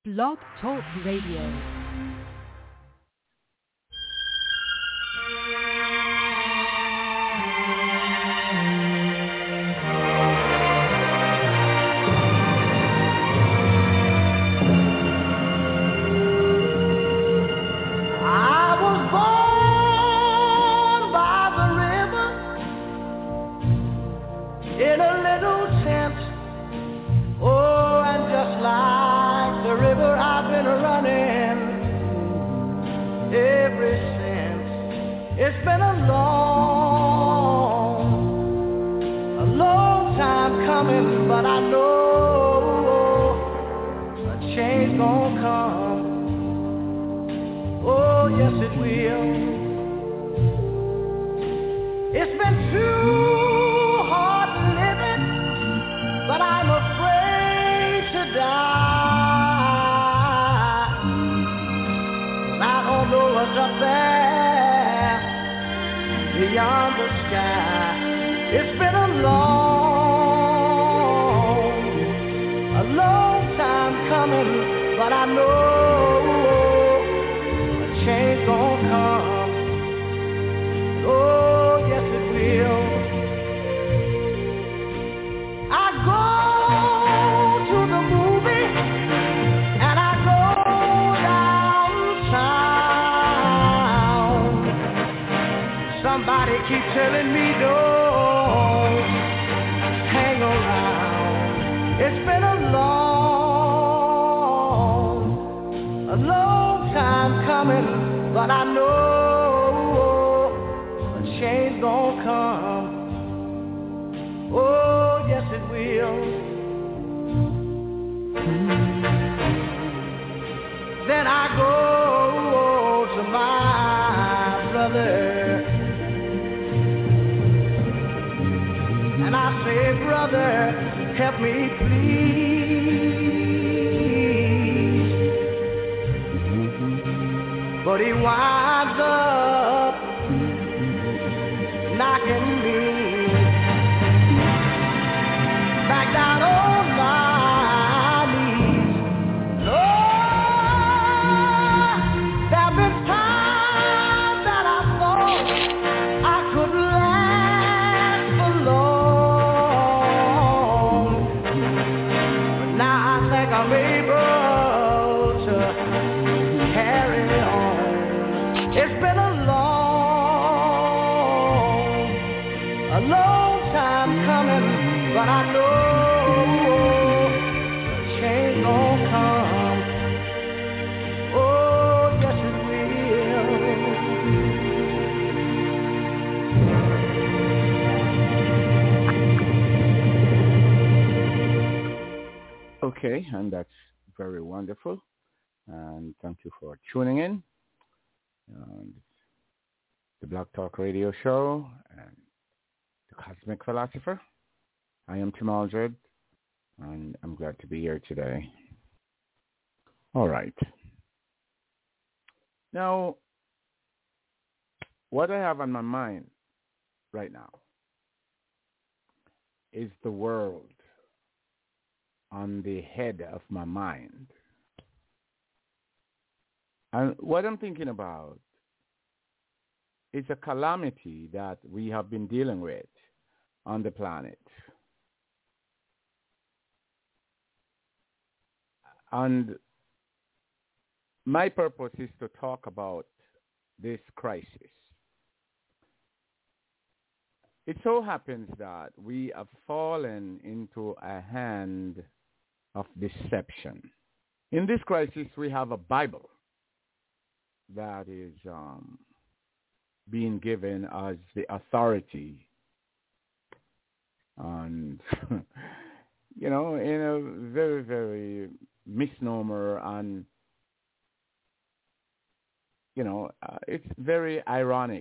Blog Talk Radio. Okay, and that's very wonderful. And thank you for tuning in. The Blog Talk Radio Show and the Cosmic Philosopher. I am Tim Aldred, and I'm glad to be here today. All right. Now, what I have on my mind right now is the world on the head of my mind. And what I'm thinking about is a calamity that we have been dealing with on the planet. And my purpose is to talk about this crisis. It so happens that we have fallen into a hand of deception. In this crisis, we have a Bible that is being given as the authority and, in a very, very misnomer and, it's very ironic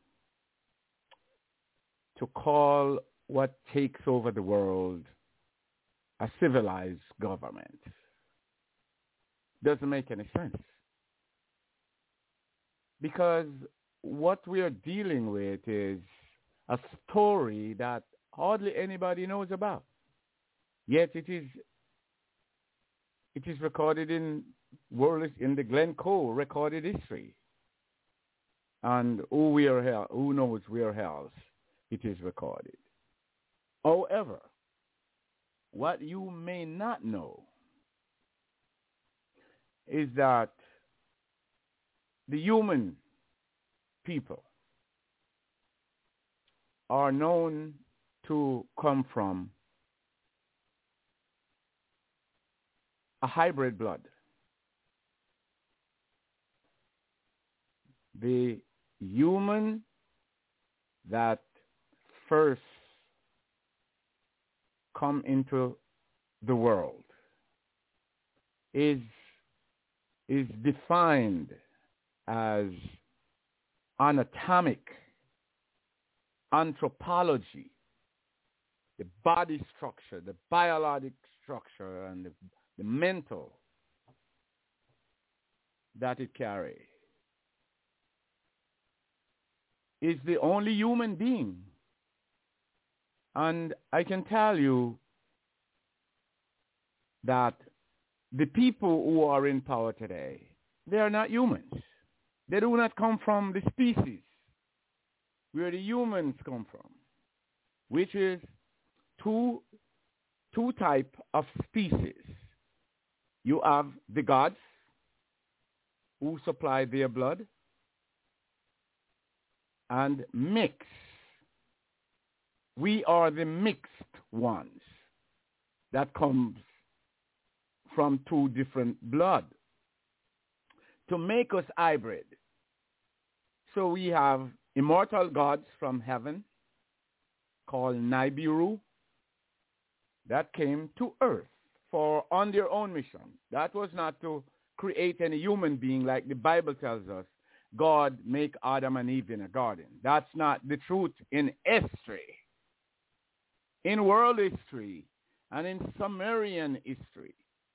to call what takes over the world a civilized government. Doesn't make any sense. Because what we are dealing with is a story that hardly anybody knows about. Yet it is It is recorded in in the Glencoe recorded history. And who knows where else it is recorded. However, what you may not know is that the human people are known to come from a hybrid blood. The human that first come into the world is defined as anatomic anthropology, the body structure, the biologic structure, and the mental that it carries, is the only human being. And I can tell you that the people who are in power today, they are not humans. They do not come from the species where the humans come from, which is two type of species. You have the gods who supply their blood, and mix. We are the mixed ones that comes from two different blood to make us hybrid. So we have immortal gods from heaven called Nibiru that came to earth on their own mission. That was not to create any human being like the Bible tells us. God make Adam and Eve in a garden. That's not the truth in history. In world history and in Sumerian history,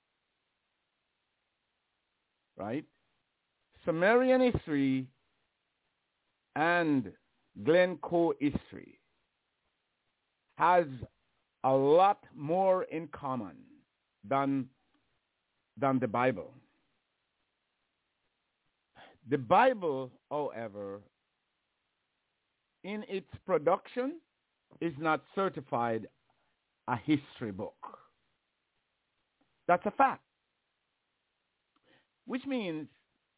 right? Sumerian history and Glencoe history has a lot more in common than the Bible. The Bible, however, in its production is not certified a history book. That's a fact. Which means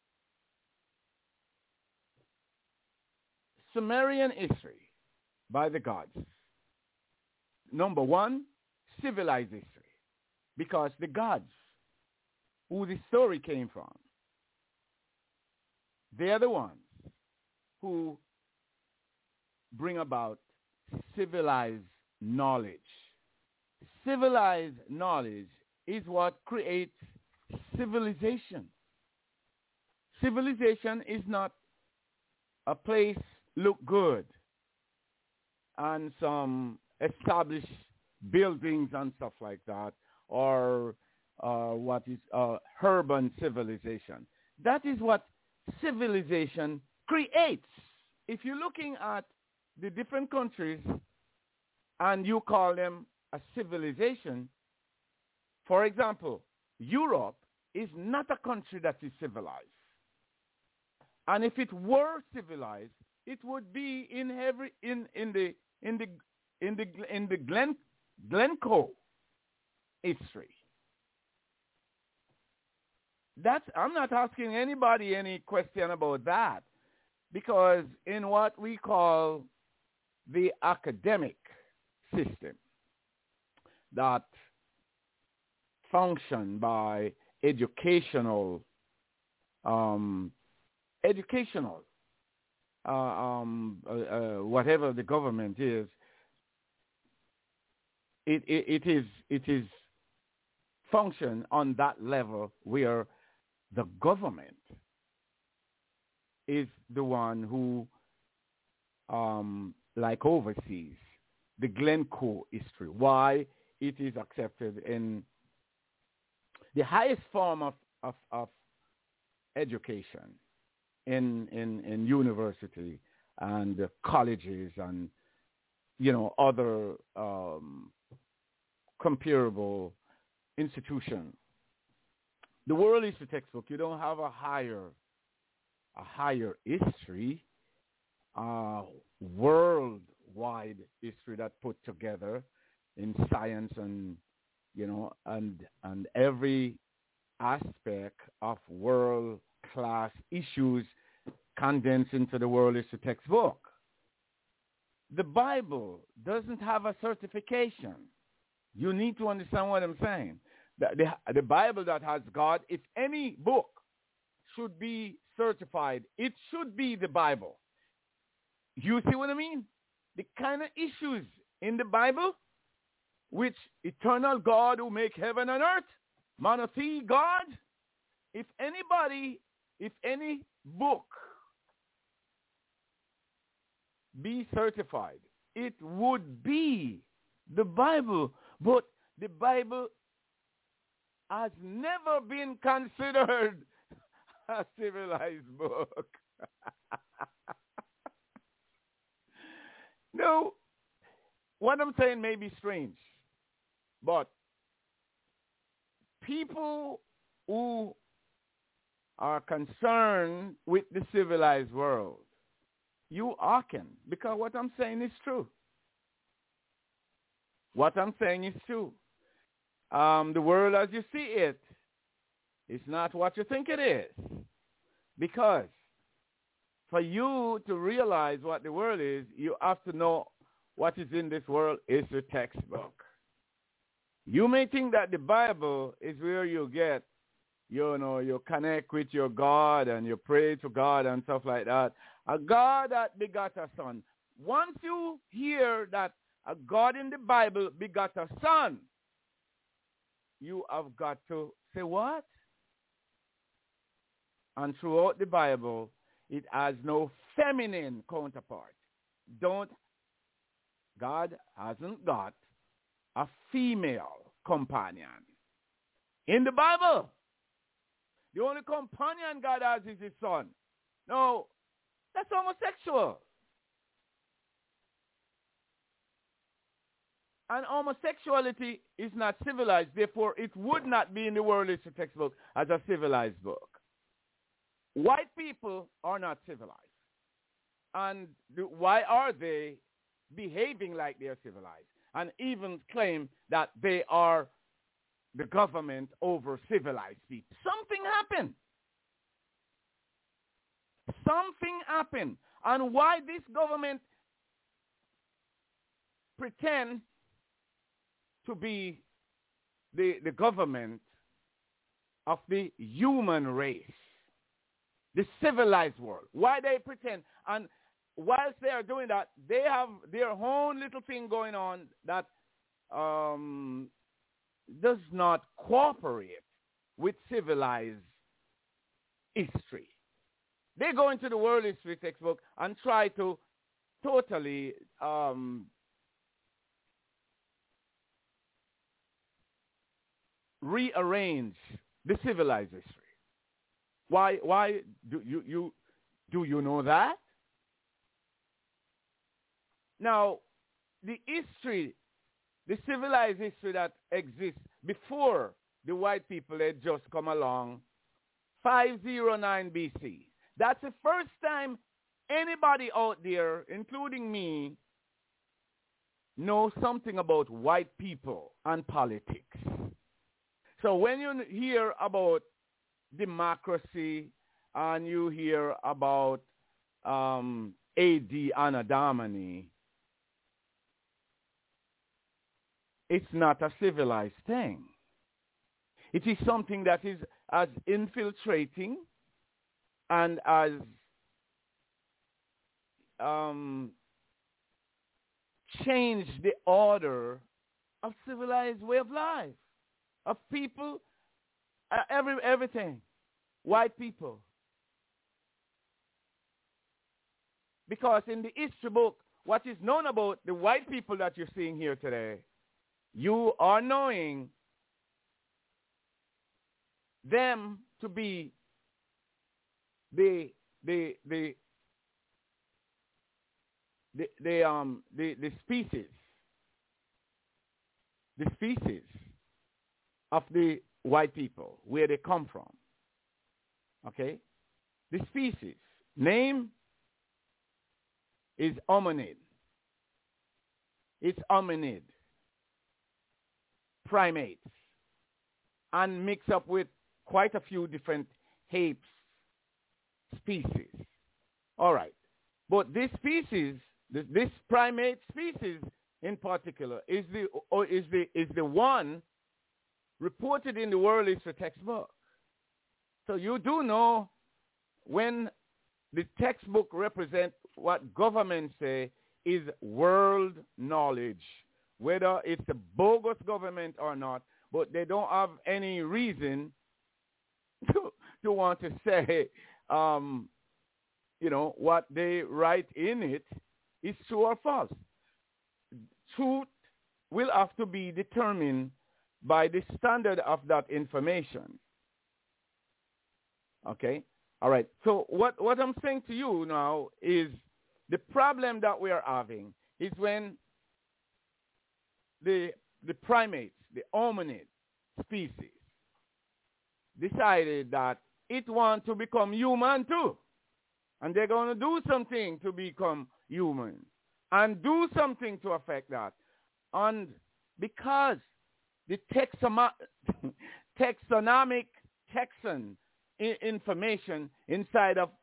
Sumerian history by the gods. Number one, civilized history. Because the gods, who the story came from, they are the ones who bring about civilized knowledge. Civilized knowledge is what creates civilization. Civilization is not a place look good and some established buildings and stuff like that, or what is urban civilization. That is what civilization creates. If you're looking at the different countries and you call them a civilization, for example, Europe is not a country that is civilized. And if it were civilized, it would be in the Glencoe history. I'm not asking anybody any question about that, because in what we call the academic system that function by educational whatever the government is, it is function on that level where the government is the one who like oversees the Glencoe history. Why it is accepted in the highest form of education in university and colleges and other comparable institutions The world history textbook, you don't have a higher history, worldwide history that put together in science and and every aspect of world class issues condensed into the world history textbook. The Bible doesn't have a certification. You need to understand what I'm saying. The Bible that has God, if any book should be certified, it should be the Bible. You see what I mean? The kind of issues in the Bible, which eternal God who make heaven and earth, monotheistic God, if any book be certified, it would be the Bible. But the Bible has never been considered a civilized book. No, what I'm saying may be strange, but people who are concerned with the civilized world, you hearken, because what I'm saying is true. What I'm saying is true. The world as you see it is not what you think it is. Because for you to realize what the world is, you have to know what is in this world is the textbook. You may think that the Bible is where you get, you connect with your God and you pray to God and stuff like that. A God that begot a son. Once you hear that a God in the Bible begot a son, you have got to say what? And throughout the Bible, it has no feminine counterpart. God hasn't got a female companion. In the Bible, the only companion God has is his son. No, that's homosexual. And homosexuality is not civilized. Therefore, it would not be in the world history textbook as a civilized book. White people are not civilized. And why are they behaving like they are civilized? And even claim that they are the government over civilized people. Something happened. Something happened. And why this government pretend to be the government of the human race, the civilized world. Why they pretend? And whilst they are doing that, they have their own little thing going on that does not cooperate with civilized history. They go into the world history textbook and try to totally rearrange the civilized history. Why do you know that? Now, the history, the civilized history that exists before the white people had just come along, 509 BC. That's the first time anybody out there, including me, knows something about white people and politics. So when you hear about democracy and you hear about A.D. Anno Domini, it's not a civilized thing. It is something that is as infiltrating and as changed the order of civilized way of life, of people, everything, white people. Because in the history book, what is known about the white people that you're seeing here today, you are knowing them to be the species of the white people, where they come from. Okay? The species name is hominid. It's hominid, primates, and mix up with quite a few different apes species. All right. But this species, this primate species in particular, is the one reported in the World History textbook. So you do know when the textbook represents what governments say is world knowledge, whether it's a bogus government or not, but they don't have any reason to want to say, what they write in it is true or false. Truth will have to be determined by the standard of that information. Okay? All right. So what I'm saying to you now is the problem that we are having is when the primates, the hominid species, decided that it wants to become human too. And they're going to do something to become human and do something to affect that. And because the taxonomic information inside of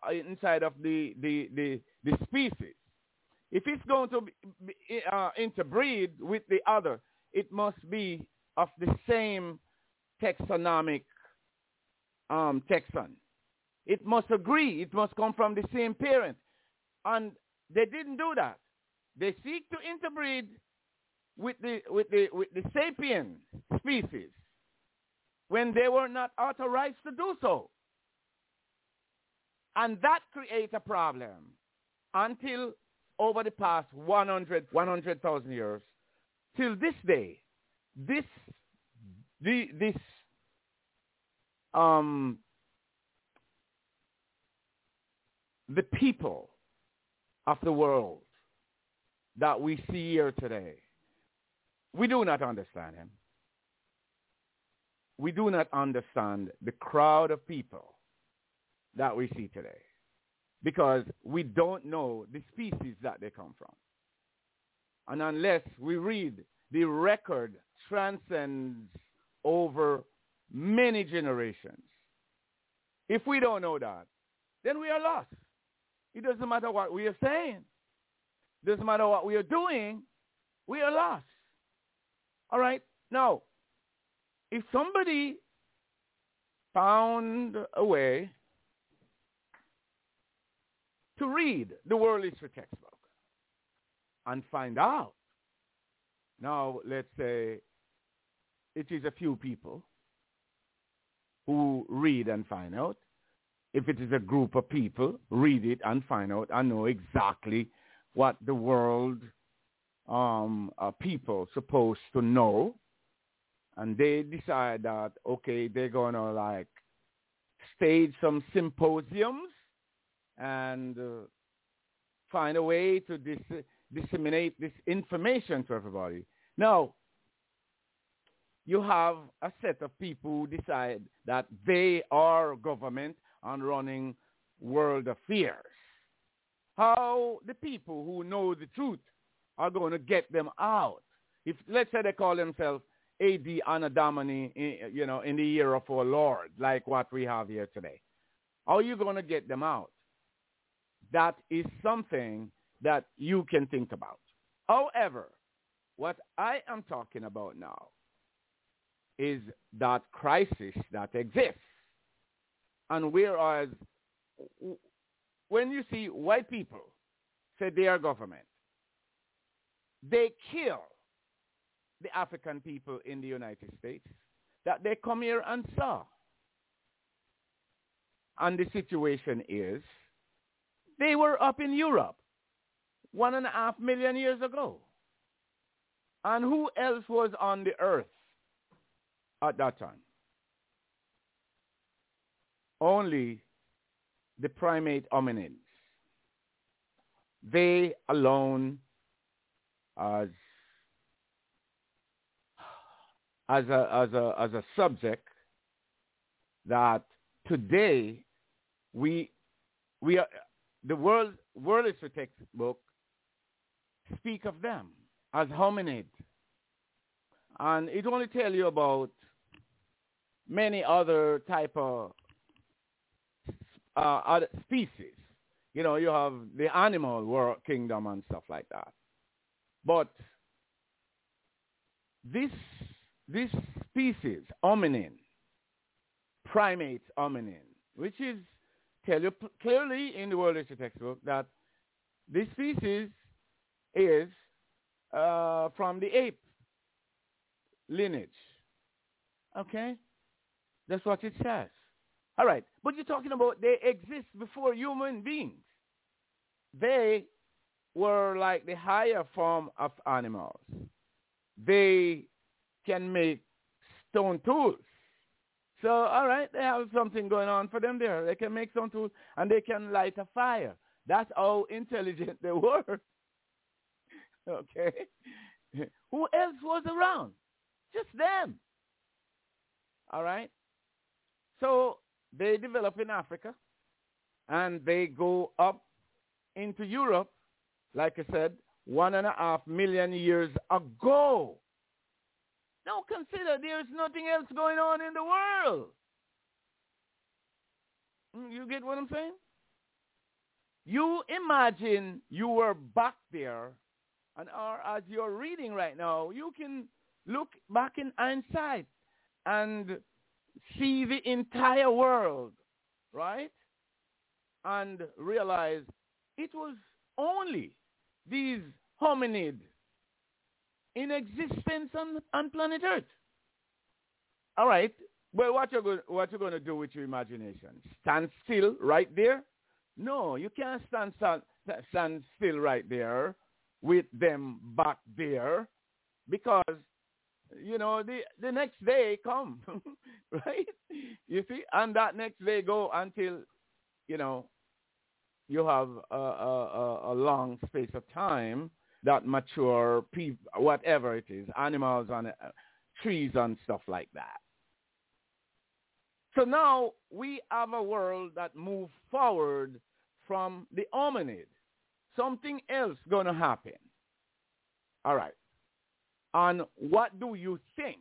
the species, if it's going to interbreed with the other, it must be of the same taxonomic taxon. It must agree. It must come from the same parent. And they didn't do that. They seek to interbreed with the sapien species when they were not authorized to do so. And that creates a problem until over the past 100,000 years, till this day, the people of the world that we see here today, we do not understand him. We do not understand the crowd of people that we see today because we don't know the species that they come from. And unless we read, the record transcends over many generations. If we don't know that, then we are lost. It doesn't matter what we are saying. It doesn't matter what we are doing. We are lost. All right? Now, if somebody found a way to read the World History textbook and find out, now let's say it is a few people who read and find out. If it is a group of people, read it and find out and know exactly what the world people supposed to know. And they decide that, okay, they're going to stage some symposiums and find a way to disseminate this information to everybody. Now, you have a set of people who decide that they are government and running world affairs. How the people who know the truth are going to get them out? If, let's say, they call themselves A.D. Anno Domini, in the year of our Lord, like what we have here today. How are you going to get them out? That is something that you can think about. However, what I am talking about now is that crisis that exists. And whereas when you see white people say they are government, they kill the African people in the United States that they come here and saw. And the situation is, they were up in Europe 1.5 million years ago. And who else was on the earth at that time? Only the primate hominids. They alone, as as a subject that today we are the world history textbook speak of them as hominid, and it only tell you about many other type of other species. You know, you have the animal world kingdom and stuff like that. But this species, hominin, primate hominin, which is tell you clearly in the world history textbook that this species is from the ape lineage. Okay? That's what it says. All right. But you're talking about they exist before human beings. They were like the higher form of animals. They can make stone tools. So, all right, they have something going on for them there. They can make stone tools and they can light a fire. That's how intelligent they were. Okay? Who else was around? Just them. All right? So they develop in Africa and they go up into Europe, like I said, 1.5 million years ago. Now consider there's nothing else going on in the world. You get what I'm saying? You imagine you were back there, and or as you're reading right now, you can look back in hindsight and see the entire world, right? And realize it was only these hominid in existence on planet Earth. All right. Well, what you're going to do with your imagination? Stand still right there? No, you can't stand still right there with them back there, because you know the next day come, right? You see, and that next day go until you know you have a long space of time that mature whatever it is, animals and trees and stuff like that. So now we have a world that moves forward from the hominid. Something else going to happen. All right. And what do you think?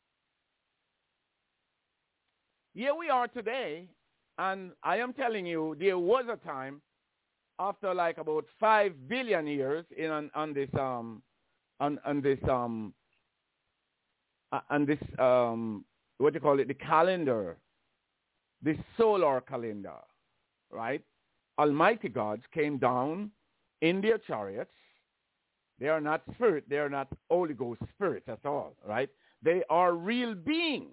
Here we are today, and I am telling you, there was a time after like about 5 billion years on this what do you call it, the calendar, the solar calendar, right? Almighty gods came down in their chariots. They are not spirit, they are not Holy Ghost spirits at all, right? They are real beings.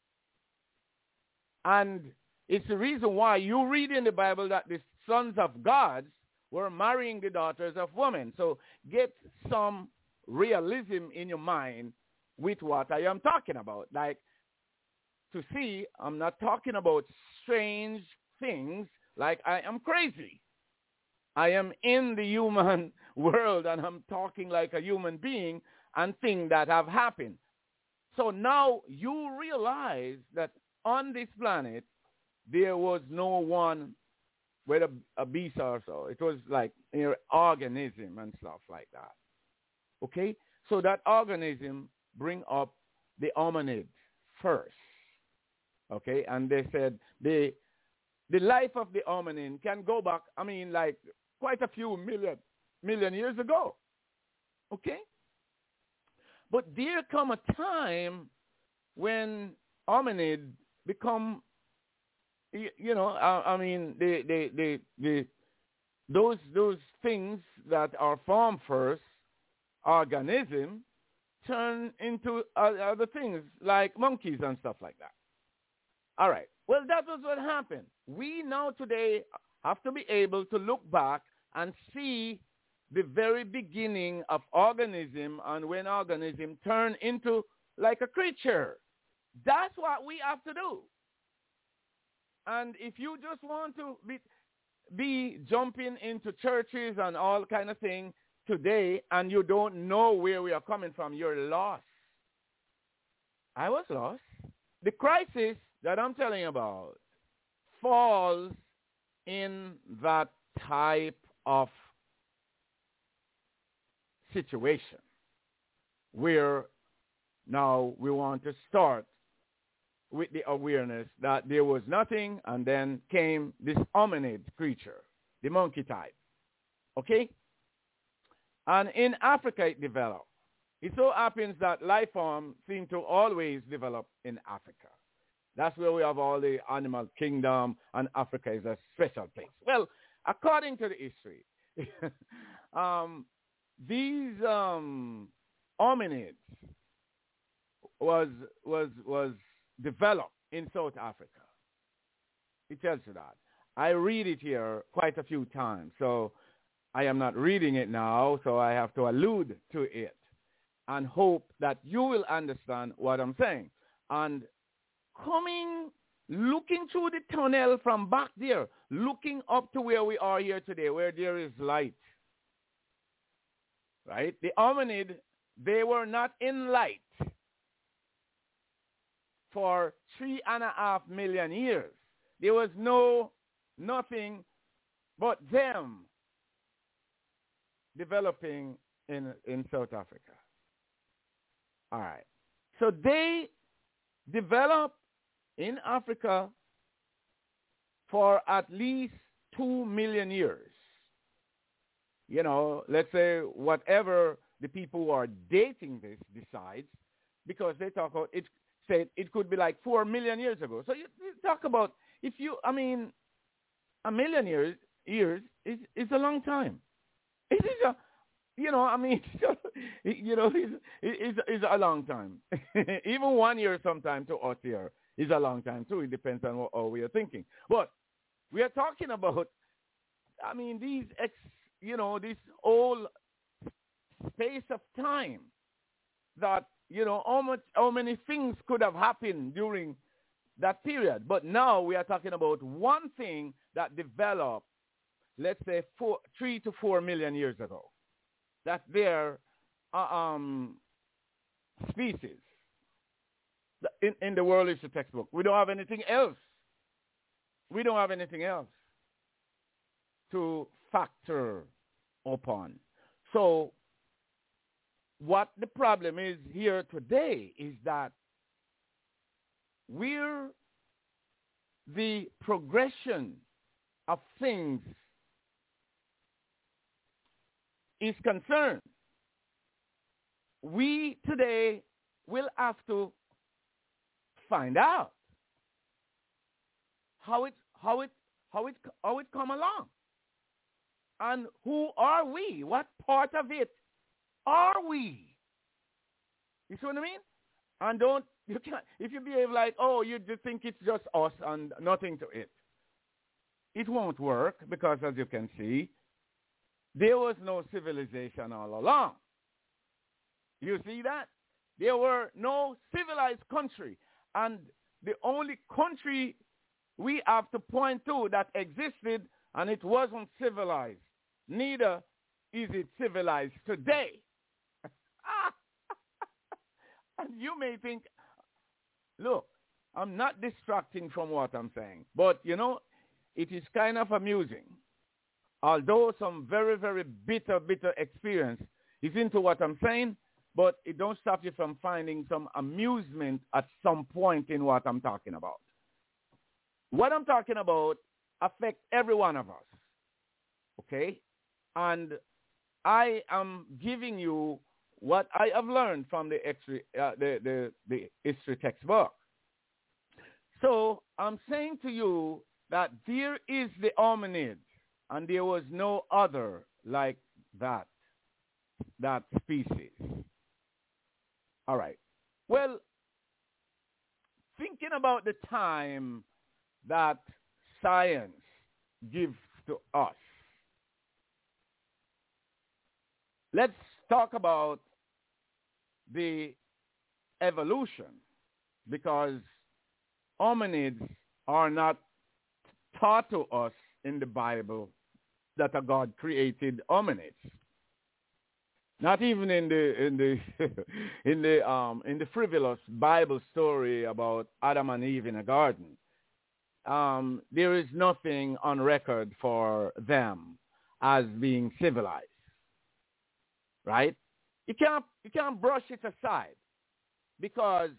And it's the reason why you read in the Bible that the sons of gods were marrying the daughters of women. So get some realism in your mind with what I am talking about. Like, to see, I'm not talking about strange things like I am crazy. I am in the human world and I'm talking like a human being and things that have happened. So now you realize that on this planet, there was no one with a beast or so. It was like an organism and stuff like that. Okay? So that organism bring up the hominid first. Okay? And they said the life of the hominin can go back, I mean, like quite a few million years ago. Okay? But there come a time when hominid become, you know, I mean, those things that are formed first, organism, turn into other things like monkeys and stuff like that. All right. Well, that was what happened. We now today have to be able to look back and see the very beginning of organism and when organism turn into like a creature. That's what we have to do. And if you just want to be jumping into churches and all kind of thing today and you don't know where we are coming from, you're lost. I was lost. The crisis that I'm telling you about falls in that type of situation where now we want to start with the awareness that there was nothing, and then came this hominid creature, the monkey type. Okay? And in Africa it developed. It so happens that life forms seem to always develop in Africa. That's where we have all the animal kingdom, and Africa is a special place. Well, according to the history, these hominids was developed in South Africa. It tells you that. I read it here quite a few times, so I am not reading it now, so I have to allude to it and hope that you will understand what I'm saying. And looking through the tunnel from back there, looking up to where we are here today, where there is light, right? The hominid, they were not in light for 3.5 million years. There was nothing but them developing in South Africa. All right. So they developed in Africa for at least 2 million years. You know, let's say whatever the people who are dating this decides, because they talk about it, said it could be like 4 million years ago. So you talk about, a million years is a long time. It is a, it's a long time. Even 1 year sometime to us here is a long time too. It depends on how we are thinking. But we are talking about, this whole space of time that, how many things could have happened during that period. But now we are talking about one thing that developed, let's say 3 to 4 million years ago. That's their species in the world history textbook. We don't have anything else. We don't have anything else to factor upon. So what the problem is here today is that the progression of things is concerned, we today will have to find out how it come along, and who are we? What part of it are we? You see what I mean? And if you behave like, you just think it's just us and nothing to it, it won't work, because as you can see, there was no civilization all along. You see that? There were no civilized country. And the only country we have to point to that existed and it wasn't civilized, neither is it civilized today. And you may think, look, I'm not distracting from what I'm saying, but it is kind of amusing. Although some very, very bitter experience is into what I'm saying, but it don't stop you from finding some amusement at some point in what I'm talking about. What I'm talking about affects every one of us, okay? And I am giving you what I have learned from the history textbook. So I'm saying to you that there is the hominid, and there was no other like that species. All right. Well, thinking about the time that science gives to us, let's talk about the evolution, because hominids are not taught to us in the Bible that a God created hominids. Not even in the in the frivolous Bible story about Adam and Eve in a garden. There is nothing on record for them as being civilized, right? You can't brush it aside because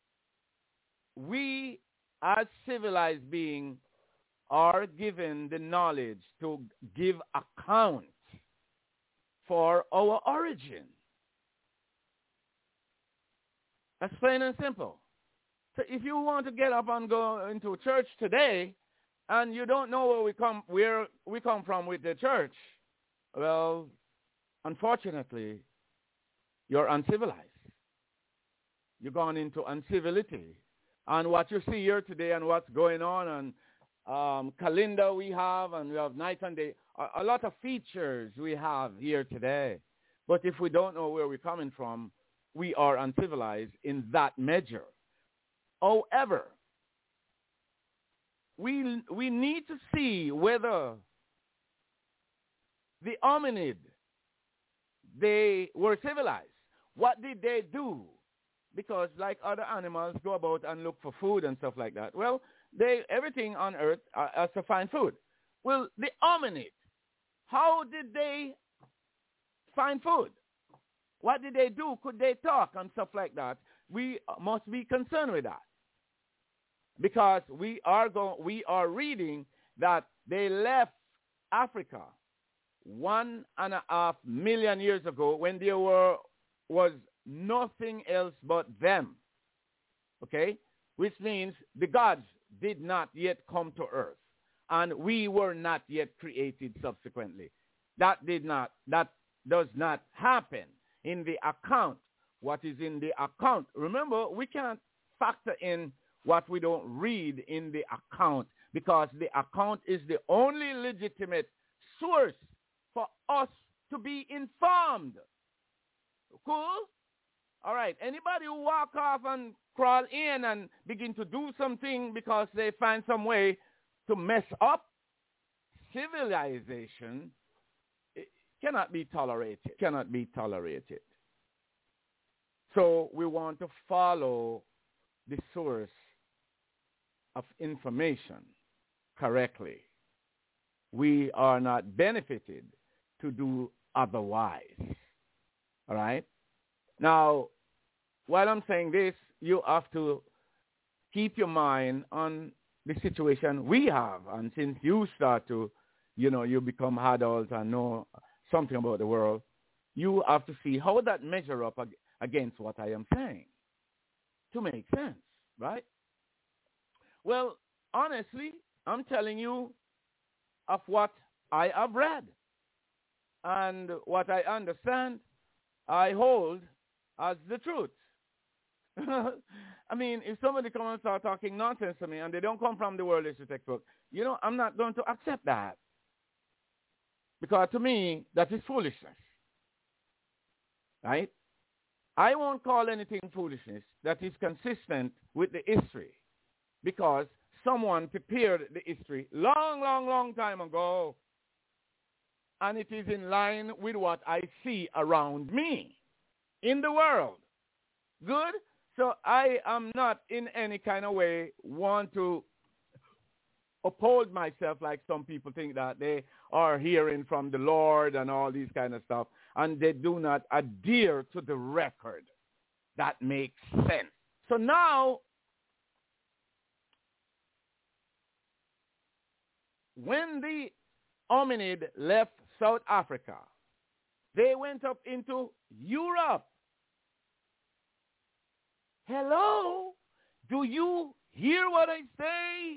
we as civilized beings are given the knowledge to give account for our origin. That's plain and simple. So if you want to get up and go into church today and you don't know where we come from with the church, well, unfortunately, you're uncivilized. You've gone into uncivility. And what you see here today and what's going on and calendar we have, and we have night and day, a lot of features we have here today. But if we don't know where we're coming from, we are uncivilized in that measure. However, we need to see whether the hominid, they were civilized. What did they do? Because like other animals go about and look for food and stuff like that. Well, everything on earth has to find food. Well, the hominid, how did they find food? What did they do? Could they talk and stuff like that? We must be concerned with that. Because we are reading that they left Africa 1.5 million years ago when there was nothing else but them. Okay? Which means the gods did not yet come to earth. And we were not yet created subsequently. That does not happen in the account. What is in the account? Remember, we can't factor in what we don't read in the account because the account is the only legitimate source for us to be informed. Cool? All right. Anybody who walk off and crawl in and begin to do something because they find some way to mess up civilization, it cannot be tolerated. Cannot be tolerated. So we want to follow the source of information correctly. We are not benefited to do otherwise. All right? Now, while I'm saying this, you have to keep your mind on the situation we have. And since you start to, you become adults and know something about the world, you have to see how that measure up against what I am saying to make sense, right? Well, honestly, I'm telling you of what I have read and what I understand, I hold as the truth. I mean, if somebody comes and start talking nonsense to me and they don't come from the world history textbook, I'm not going to accept that. Because to me, that is foolishness. Right? I won't call anything foolishness that is consistent with the history. Because someone prepared the history long, long, long time ago. And it is in line with what I see around me in the world. Good? So I am not in any kind of way want to uphold myself like some people think that they are hearing from the Lord and all these kind of stuff. And they do not adhere to the record. That makes sense. So now, when the hominid left South Africa, they went up into Europe. Hello? Do you hear what I say?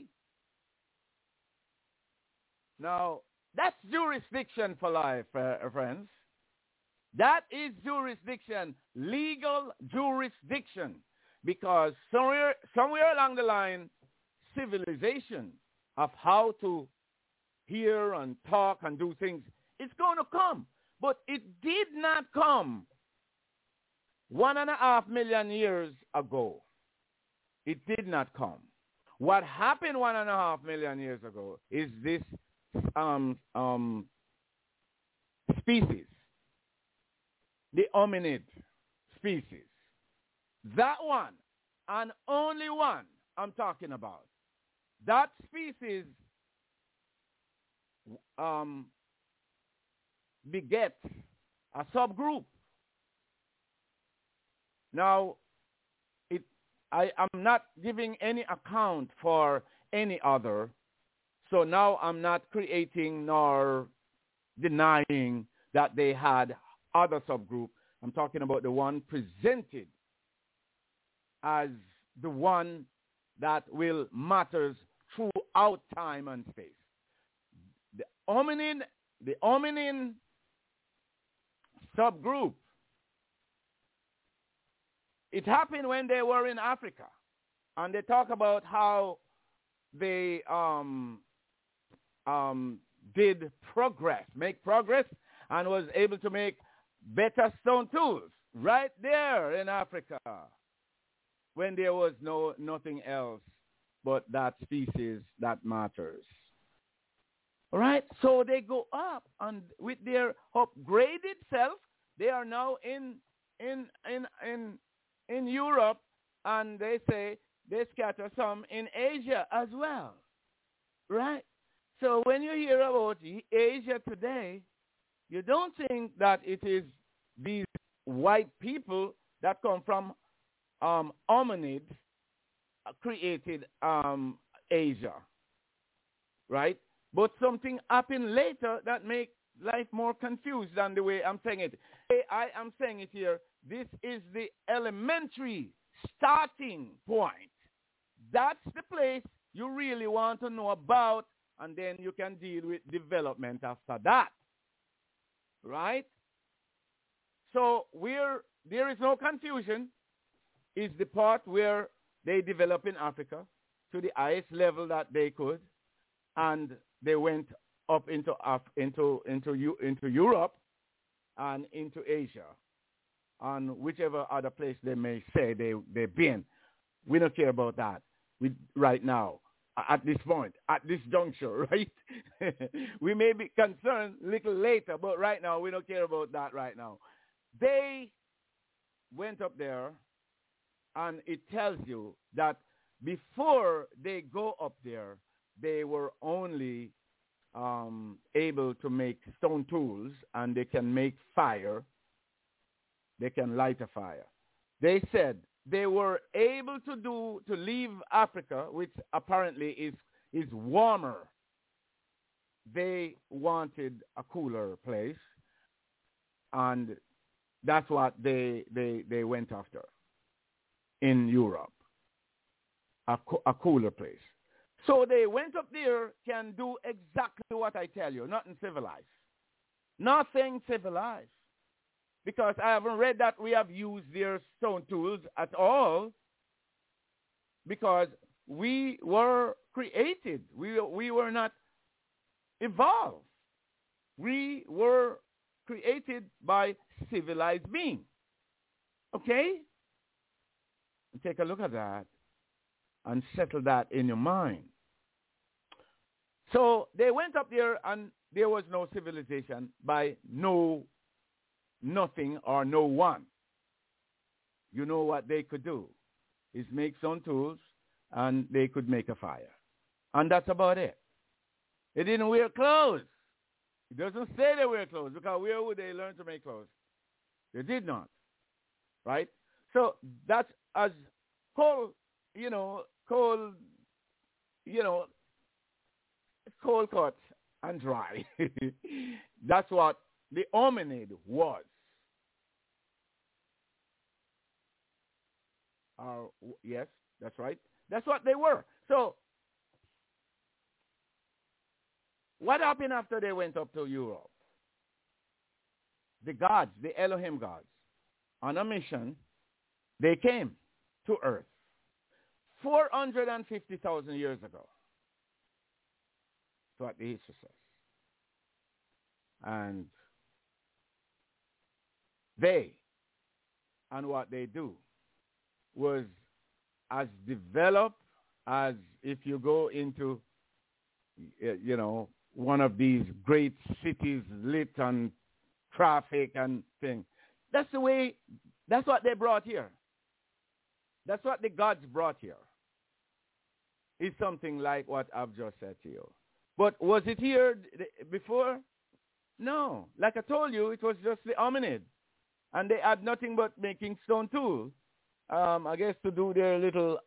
Now, that's jurisdiction for life, friends. That is jurisdiction, legal jurisdiction. Because somewhere along the line, civilization of how to hear and talk and do things, it's going to come. But it did not come 1.5 million years ago. It did not come. What happened 1.5 million years ago is this species the hominid species. That one, and only one I'm talking about. That species begets a subgroup. Now, I am not giving any account for any other, so now I'm not creating nor denying that they had other subgroup. I'm talking about the one presented as the one that will matters throughout time and space. The hominin subgroup, it happened when they were in Africa, and they talk about how they did make progress, and was able to make better stone tools right there in Africa when there was nothing else but that species that matters. All right, so they go up, and with their upgraded self, they are now in Europe, and they say they scatter some in Asia as well, right? So when you hear about Asia today, you don't think that it is these white people that come from hominids created Asia, right? But something happened later that makes life more confused than the way I'm saying it. I am saying it here. This is the elementary starting point. That's the place you really want to know about, and then you can deal with development after that, right? So where there is no confusion is the part where they develop in Africa to the highest level that they could, and they went up into Europe and into Asia, and whichever other place they may say they've been. We don't care about that right now, at this point, at this juncture, right? We may be concerned a little later, but right now we don't care about that right now. They went up there, and it tells you that before they go up there, they were only able to make stone tools, and they can make fire. They can light a fire. They said they were able to leave Africa, which apparently is warmer. They wanted a cooler place, and that's what they went after in Europe, a cooler place. So they went up there, can do exactly what I tell you, nothing civilized. Nothing civilized. Because I haven't read that we have used their stone tools at all, because we were created. We were not evolved. We were created by civilized beings. Okay? Take a look at that and settle that in your mind. So they went up there, and there was no civilization by nothing or no one. You know what they could do is make some tools, and they could make a fire. And that's about it. They didn't wear clothes. It doesn't say they wear clothes, because where would they learn to make clothes? They did not. Right? So that's as cold cut and dry. That's what the hominid was. Yes, that's right. That's what they were. So what happened after they went up to Europe? The gods, the Elohim gods, on a mission, they came to Earth 450,000 years ago. That's what the history says. And they, and what they do, was as developed as if you go into, one of these great cities lit on traffic and things. That's the way, that's what they brought here. That's what the gods brought here. Is something like what I've just said to you. But was it here before? No. Like I told you, it was just the hominid. And they had nothing but making stone tools, I guess, to do their little,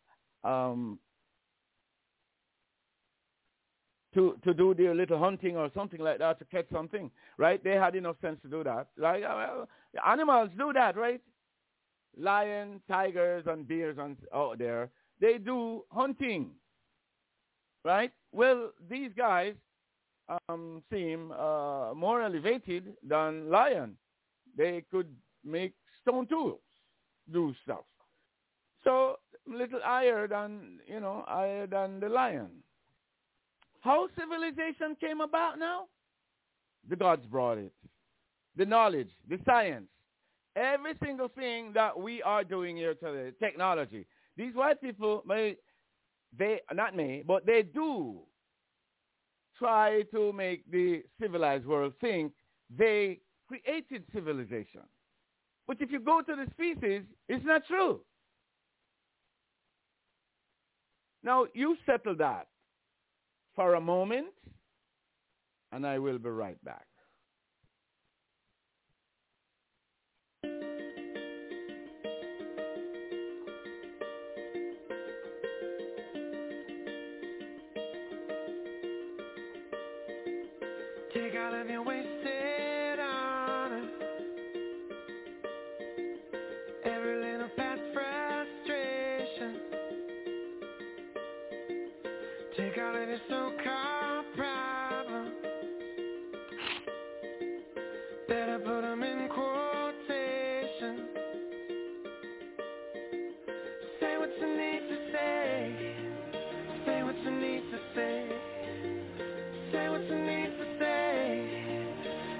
to do their little hunting or something like that to catch something, right? They had enough sense to do that. Like, well, animals do that, right? Lions, tigers, and bears out there, they do hunting, right? Well, these guys seem more elevated than lion. They could make stone tools, do stuff. So little higher than, higher than the lion. How civilization came about now? The gods brought it. The knowledge, the science, every single thing that we are doing here today, technology. These white people not me, but they do try to make the civilized world think they created civilization. But if you go to the species, it's not true. Now, you settle that for a moment, and I will be right back. Take all of your wasted honor, every little past frustration. Take all of your so-called problems, better put them in quotation. Say what you need to say, say what you need to say, say what you need to say.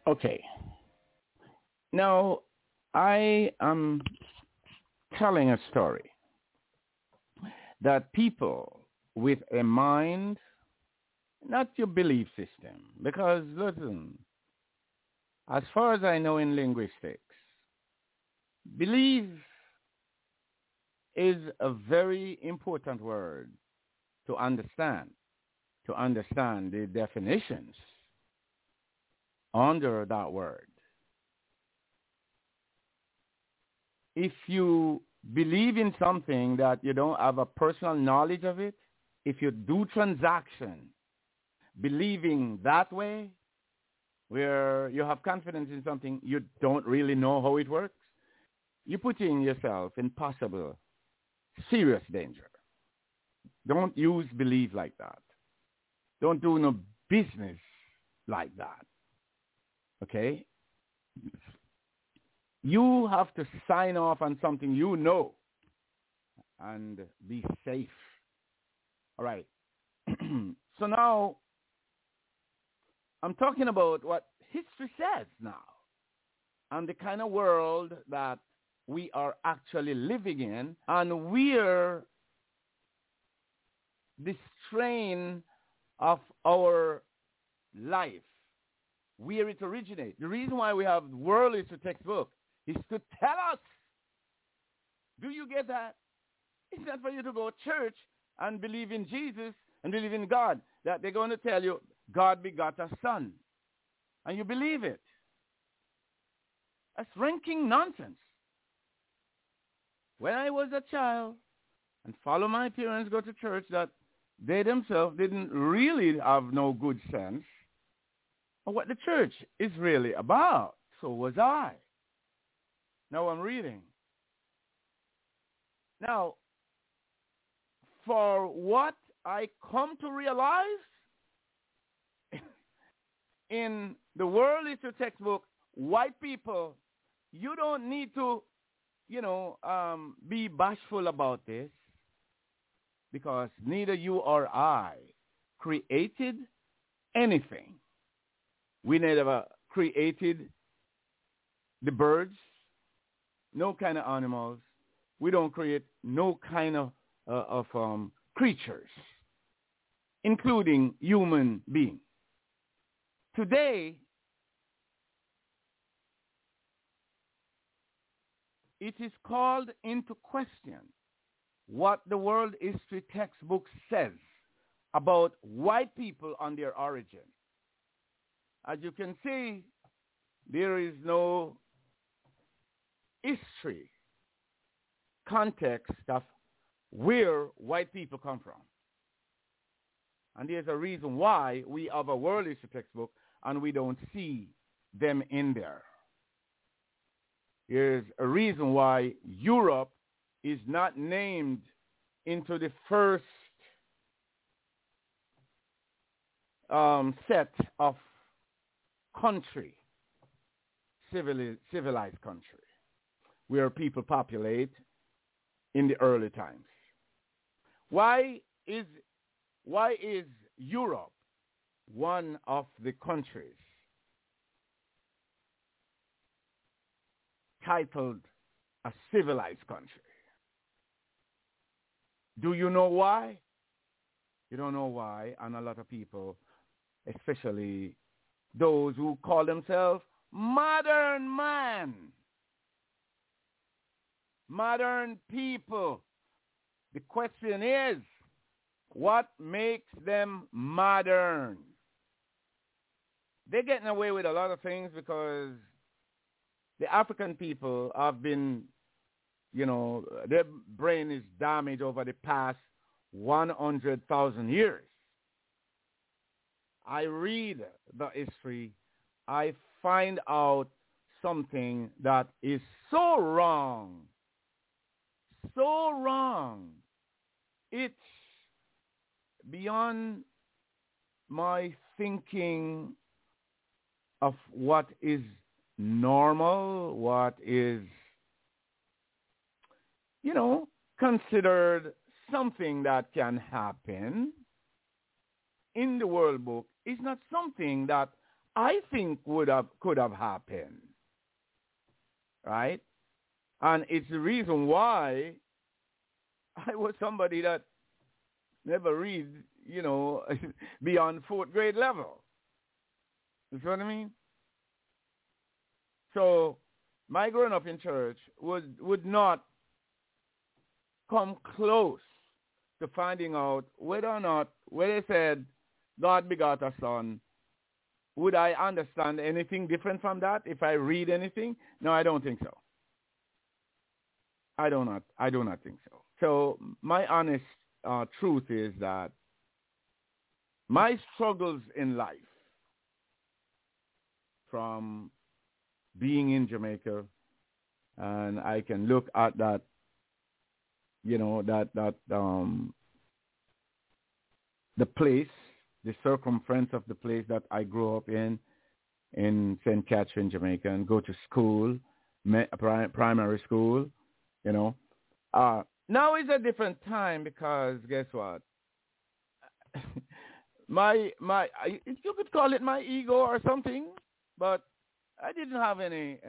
Okay. Now, I am telling a story that people with a mind, not your belief system, because listen, as far as I know in linguistics, belief is a very important word to understand the definitions under that word. If you believe in something that you don't have a personal knowledge of it, if you do transaction believing that way, where you have confidence in something you don't really know how it works, you're putting yourself in possible serious danger. Don't use belief like that. Don't do no business like that. Okay? You have to sign off on something you know and be safe. All right. So now I'm talking about what history says now and the kind of world that we are actually living in and where the strain of our life, where it originates. The reason why we have world history textbook is to tell us. Do you get that? It's not for you to go to church and believe in Jesus and believe in God, that they're going to tell you God begot a son. And you believe it. That's ranking nonsense. When I was a child and follow my parents go to church, that they themselves didn't really have no good sense of what the church is really about. So was I. Now I'm reading. Now, for what I come to realize in the world history textbook, white people, you don't need to, be bashful about this, because neither you or I created anything. We never created the birds, no kind of animals. We don't create no kind of creatures, including human beings. Today, it is called into question what the world history textbook says about white people on their origin. As you can see, there is no history context of where white people come from. And there's a reason why we have a world history textbook and we don't see them in there. There's a reason why Europe is not named into the first set of country, civilized country, where people populate in the early times. Why is Europe one of the countries titled a civilized country? Do you know why? You don't know why, and a lot of people, especially those who call themselves modern man, modern people. The question is, what makes them modern? They're getting away with a lot of things because the African people have been, their brain is damaged over the past 100,000 years. I read the history, I find out something that is so wrong. So wrong. It's beyond my thinking of what is normal, what is, considered something that can happen in the World Book is not something that I think could have happened, right? And it's the reason why I was somebody that never read, beyond fourth grade level. You see what I mean? So my growing up in church would not come close to finding out whether or not, when they said God begot a son, would I understand anything different from that if I read anything? No, I don't think so. I do not think so. So my honest truth is that my struggles in life, from being in Jamaica, and I can look at that, the place, the circumference of the place that I grew up in St. Catherine, Jamaica, and go to school, primary school, Now is a different time because guess what? You could call it my ego or something, but I didn't have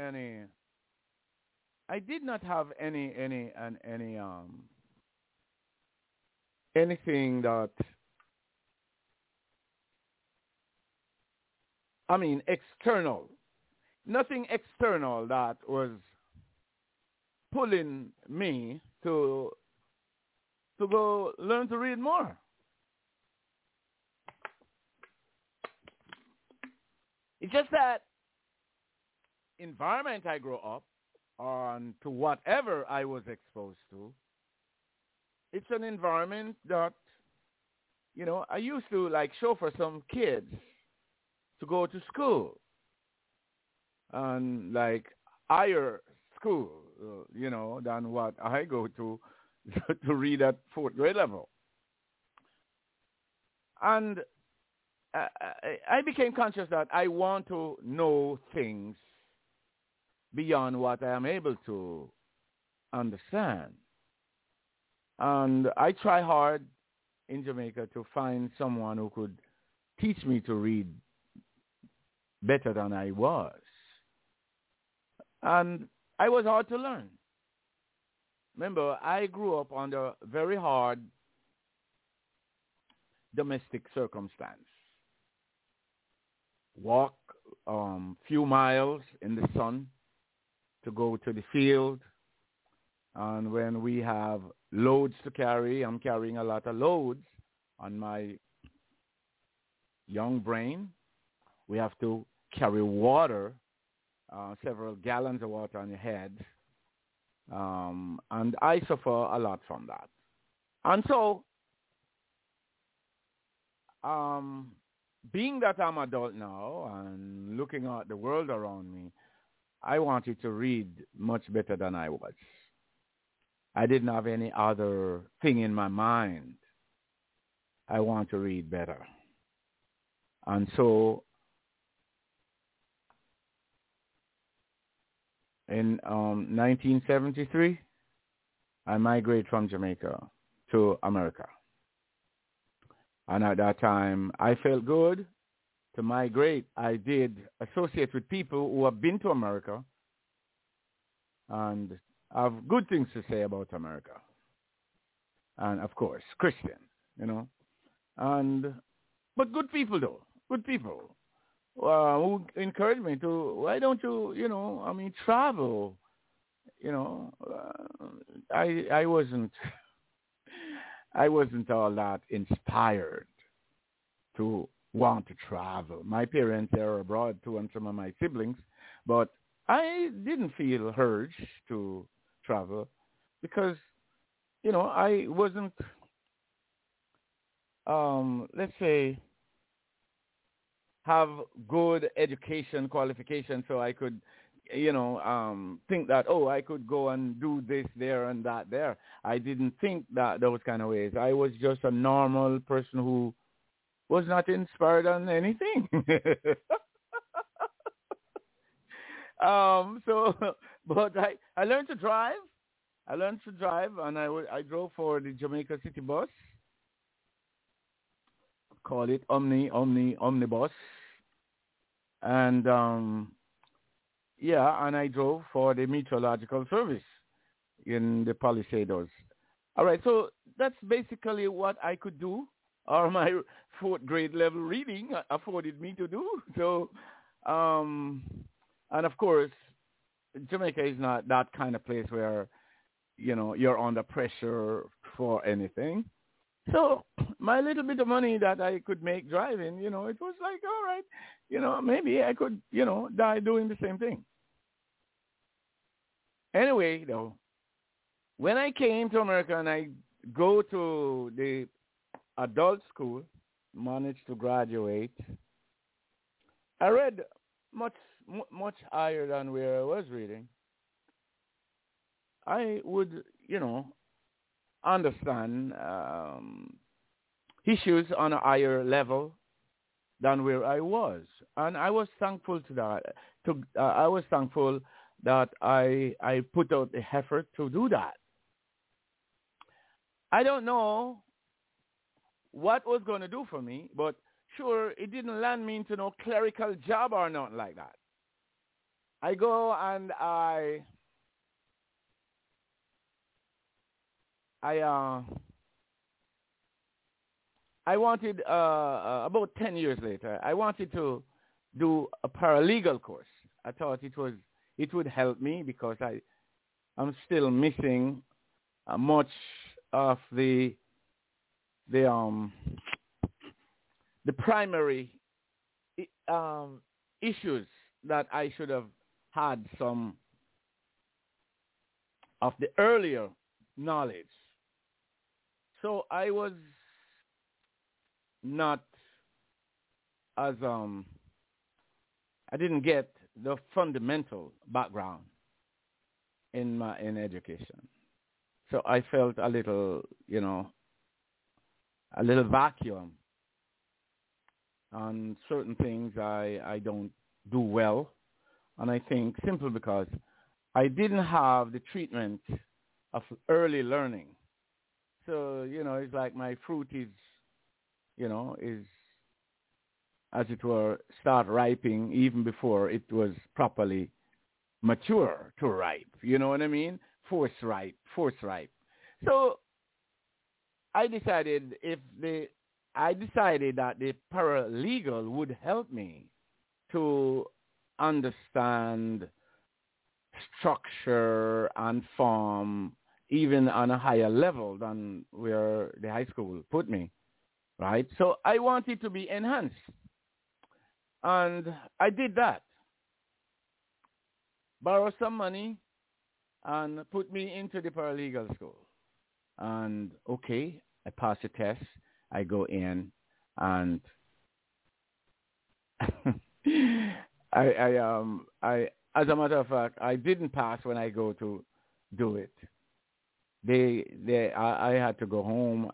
I did not have anything that, external. Nothing external that was pulling me to go learn to read more. It's just that environment I grew up on, to whatever I was exposed to, it's an environment that, I used to chauffeur some kids to go to school and higher school, than what I go to read at fourth grade level. And I became conscious that I want to know things beyond what I am able to understand. And I try hard in Jamaica to find someone who could teach me to read better than I was. And I was hard to learn. Remember, I grew up under very hard domestic circumstance. Walk few miles in the sun to go to the field. And when we have loads to carry, I'm carrying a lot of loads on my young brain. We have to carry water, several gallons of water on your head. And I suffer a lot from that. And so, being that I'm adult now and looking at the world around me, I wanted to read much better than I was. I didn't have any other thing in my mind. I want to read better. And so, in 1973, I migrated from Jamaica to America. And at that time, I felt good to migrate. I did associate with people who have been to America and have good things to say about America. And, of course, Christian, But good people, though. Good people. Who encouraged me to, why don't you, travel. I wasn't all that inspired to want to travel. My parents are abroad too, and some of my siblings, but I didn't feel urged to travel because, I wasn't, let's say, have good education qualification so I could, think that, I could go and do this there and that there. I didn't think that those kind of ways. I was just a normal person who was not inspired on anything. But I learned to drive. And I drove for the Jamaica City bus. Call it Omnibus. And yeah, and I drove for the meteorological service in the Palisados. All right, so that's basically what I could do, or my fourth grade level reading afforded me to do. So, um, and of course, Jamaica is not that kind of place where you're under pressure for anything. So my little bit of money that I could make driving, it was like, all right, maybe I could, die doing the same thing. Anyway, though, when I came to America and I go to the adult school, managed to graduate, I read much higher than where I was reading. I would, understand issues on a higher level than where I was, and I was thankful to that. I was thankful that I put out the effort to do that. I don't know what was going to do for me, but sure, it didn't land me into no clerical job or nothing like that. I go and I wanted about 10 years later, I wanted to do a paralegal course. I thought it would help me because I'm still missing much of the primary issues that I should have had some of the earlier knowledge. So I was not as I didn't get the fundamental background in education. So I felt a little vacuum on certain things I don't do well. And I think simply because I didn't have the treatment of early learning. So, it's like my fruit is as it were, start ripening even before it was properly mature to ripe. You know what I mean? Force ripe. So I decided that the paralegal would help me to understand structure and form even on a higher level than where the high school put me, right? So I wanted to be enhanced. And I did that. Borrow some money and put me into the paralegal school. And okay, I pass the test. I go in and I as a matter of fact, I didn't pass when I go to do it. I had to go home.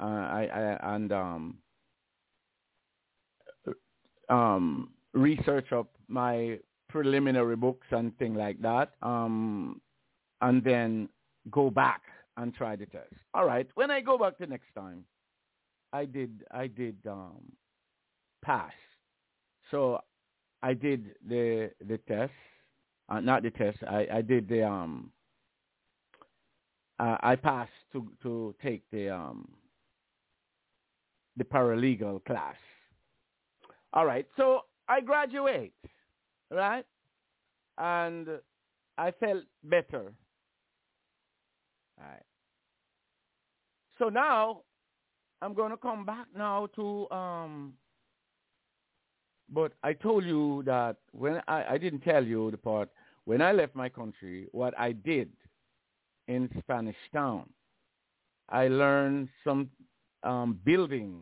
Research up my preliminary books and things like that, and then go back and try the test. All right. When I go back the next time, I did pass. So I did the test, not the test. I did the I passed to take the paralegal class. All right. So I graduate, right? And I felt better. All right. So now I'm going to come back now to but I told you that when I didn't tell you the part when I left my country, what I did in Spanish Town. I learned some building.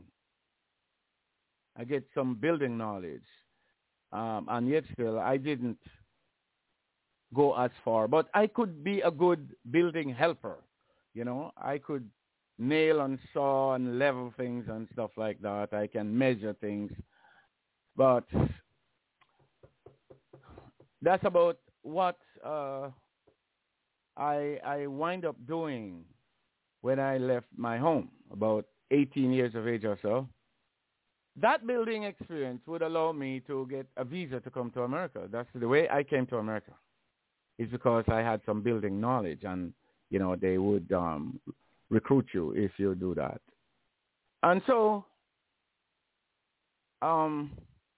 I get some building knowledge. And yet still, I didn't go as far. But I could be a good building helper. I could nail and saw and level things and stuff like that. I can measure things. But that's about what I wind up doing when I left my home, about 18 years of age or so. that building experience would allow me to get a visa to come to America. That's the way I came to America. Is because I had some building knowledge, and they would recruit you if you do that. And so, come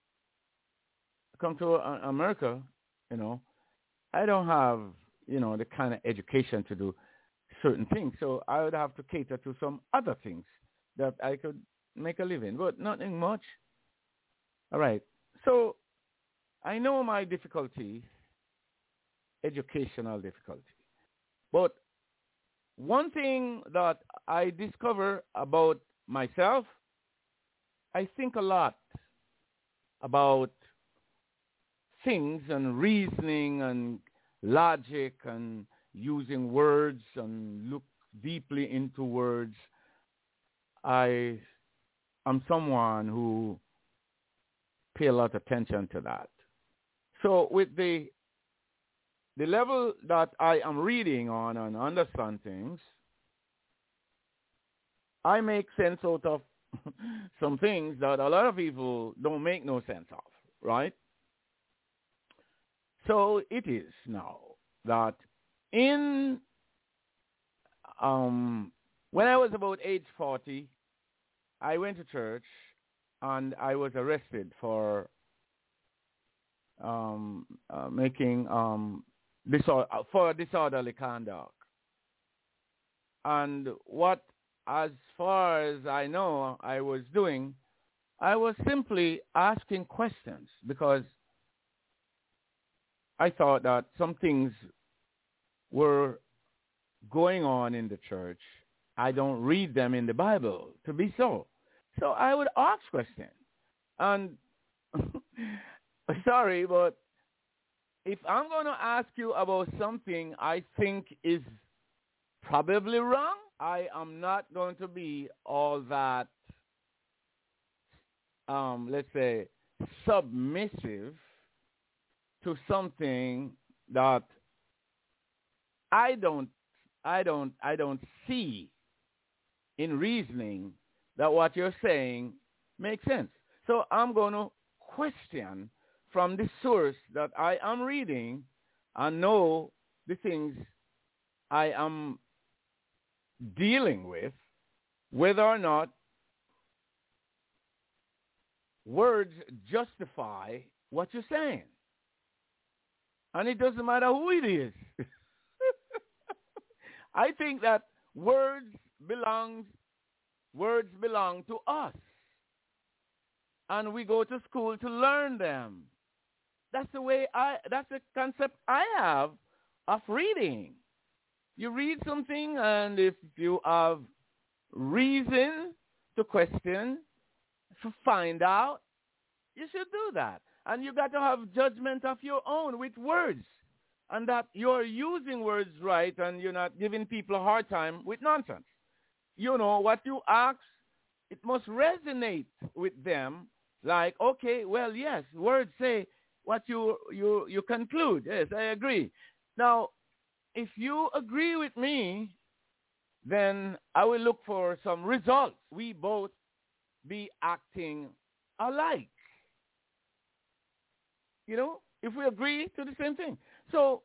to America, I don't have the kind of education to do certain things, so I would have to cater to some other things that I could make a living, but nothing much. All right, so I know my difficulty. Educational difficulty. But one thing that I discover about myself, I think a lot about things and reasoning and logic and using words and look deeply into words. I am someone who pay a lot of attention to that. So with the level that I am reading on and understand things, I make sense out of some things that a lot of people don't make no sense of, right? So it is now that when I was about age 40, I went to church and I was arrested for making disorderly conduct. And what, as far as I know, I was doing, I was simply asking questions because I thought that some things were going on in the church. I don't read them in the Bible to be so. So I would ask questions. And sorry, but if I'm going to ask you about something I think is probably wrong, I am not going to be all that, let's say, submissive to something that I don't see in reasoning that what you're saying makes sense. So I'm going to question from the source that I am reading and know the things I am dealing with, whether or not words justify what you're saying. And it doesn't matter who it is. I think that words belong to us. And we go to school to learn them. That's the concept I have of reading. You read something, and if you have reason to question, to find out, you should do that. And you got to have judgment of your own with words. And that you're using words right and you're not giving people a hard time with nonsense. You know, what you ask, it must resonate with them. Like, okay, well, yes, words say what you conclude. Yes, I agree. Now, if you agree with me, then I will look for some results. We both be acting alike. You know, if we agree to the same thing. So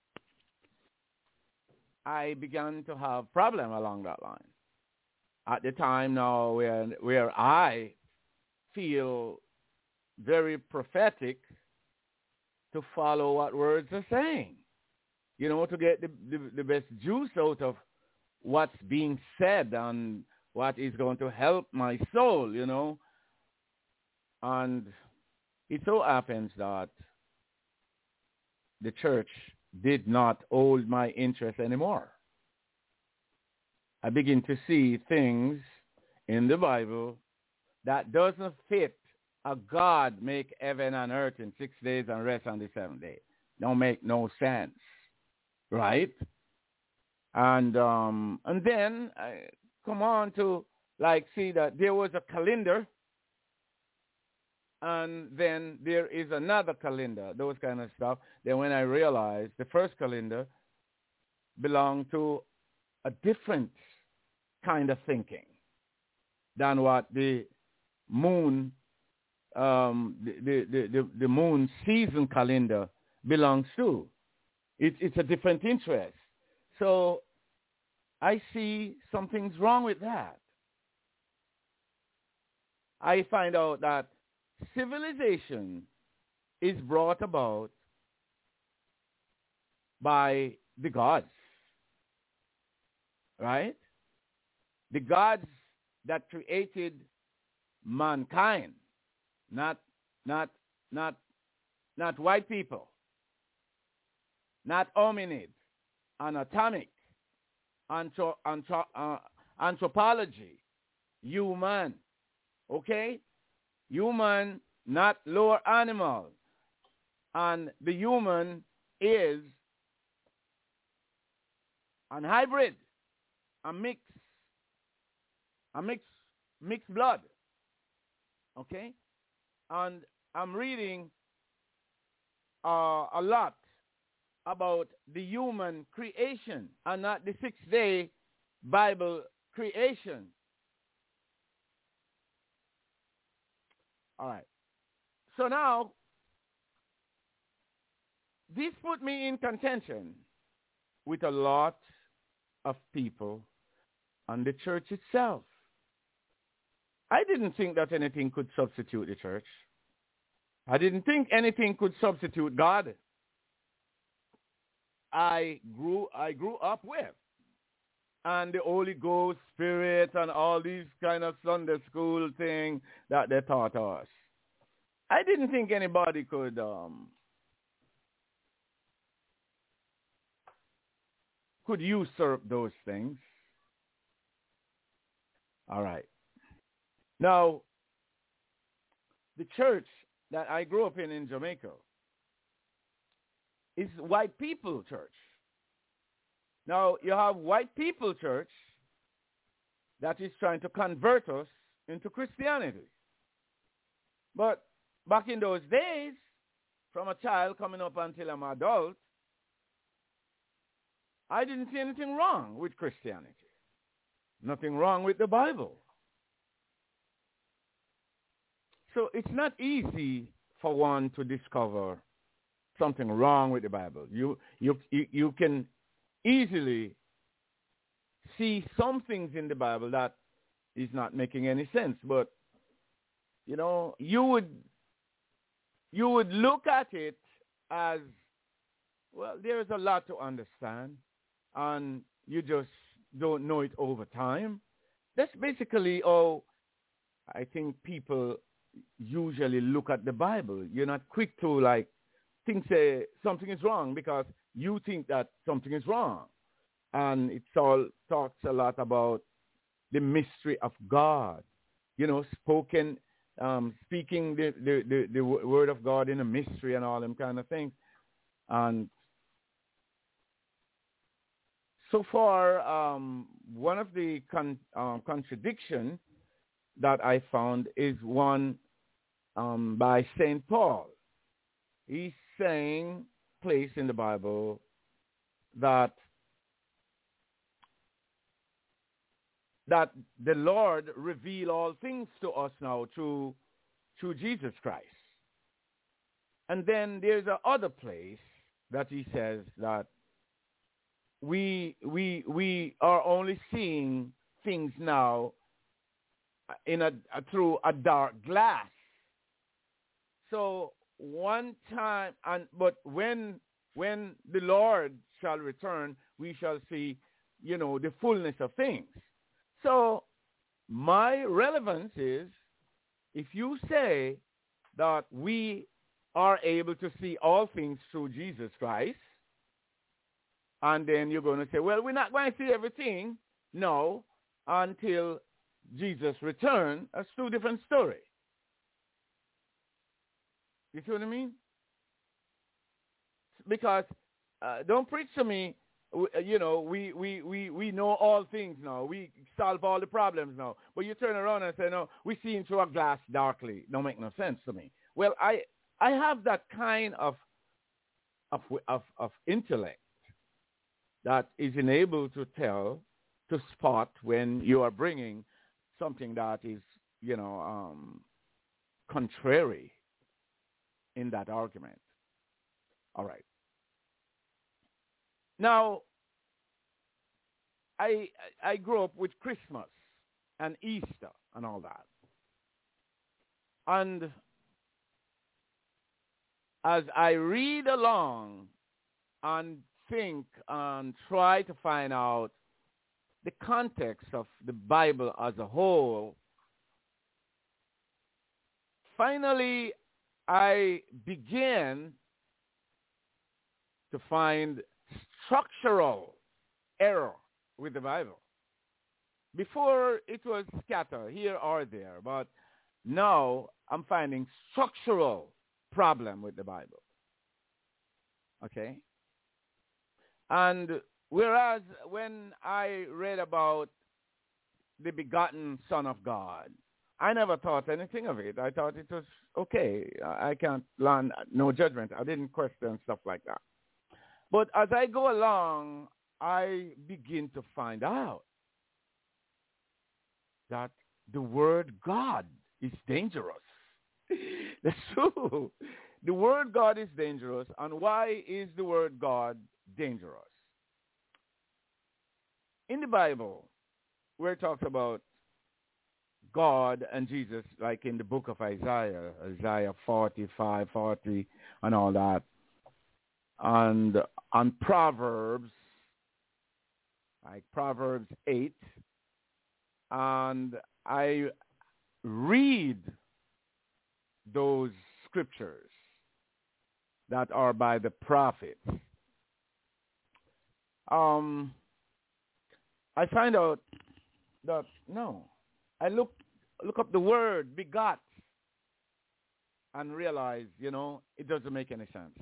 I began to have problem along that line. At the time now where I feel very prophetic to follow what words are saying. You know, to get the best juice out of what's being said and what is going to help my soul, you know. And it so happens that the church did not hold my interest anymore. I begin to see things in the Bible that doesn't fit a God make heaven and earth in 6 days and rest on the seventh day. Don't make no sense, right? And then I come on to see that there was a calendar, and then there is another calendar, those kind of stuff. Then when I realized the first calendar belonged to a different kind of thinking than what the moon the moon season calendar belongs to. It's a different interest. So I see something's wrong with that. I find out that civilization is brought about by the gods, right? The gods that created mankind, not white people, not hominid, anatomic, anthropology, human, okay? Human, not lower animal. And the human is an hybrid, a mixed blood, okay? And I'm reading a lot about the human creation and not the sixth-day Bible creation. All right. So now, this put me in contention with a lot of people and the church itself. I didn't think that anything could substitute the church. I didn't think anything could substitute God. I grew up with. And the Holy Ghost, Spirit, and all these kind of Sunday school thing that they taught us. I didn't think anybody could usurp those things. All right. Now, the church that I grew up in Jamaica is white people church. Now, you have white people church that is trying to convert us into Christianity. But back in those days, from a child coming up until I'm an adult, I didn't see anything wrong with Christianity. Nothing wrong with the Bible. So it's not easy for one to discover something wrong with the Bible. You can easily see some things in the Bible that is not making any sense. But, you know, you would look at it as, well, there's a lot to understand, and you just don't know it over time. That's basically how I think people usually look at the Bible. You're not quick to think say something is wrong because you think that something is wrong. And it all talks a lot about the mystery of God, you know, speaking the word of God in a mystery and all them kind of things. And so far, one of the contradiction that I found is one by St. Paul. He's saying, place in the Bible, that the Lord reveal all things to us now through Jesus Christ. And then there's another place that he says that we are only seeing things now through a dark glass. So one time, but when the Lord shall return, we shall see, you know, the fullness of things. So my relevance is, if you say that we are able to see all things through Jesus Christ, and then you're going to say, well, we're not going to see everything, no, until Jesus returns. That's two different stories. You see what I mean? Because don't preach to me, you know, we know all things now. We solve all the problems now. But you turn around and say, no, we see into a glass darkly. Don't make no sense to me. Well, I have that kind of intellect that is enabled to spot when you are bringing something that is, you know, contrary in that argument. All right. Now, I grew up with Christmas and Easter and all that. And as I read along and think and try to find out the context of the Bible as a whole, finally I began to find structural error with the Bible. Before it was scattered here or there, but now I'm finding structural problem with the Bible. Okay? And whereas when I read about the begotten Son of God, I never thought anything of it. I thought it was okay. I can't learn no judgment. I didn't question stuff like that. But as I go along, I begin to find out that the word God is dangerous. That's true. The word God is dangerous. And why is the word God dangerous? In the Bible, where it talks about God and Jesus, like in the book of Isaiah, Isaiah 45, 40, and all that, and on Proverbs, like Proverbs 8, and I read those scriptures that are by the prophets. I find out that, no, I look up the word begot and realize, it doesn't make any sense.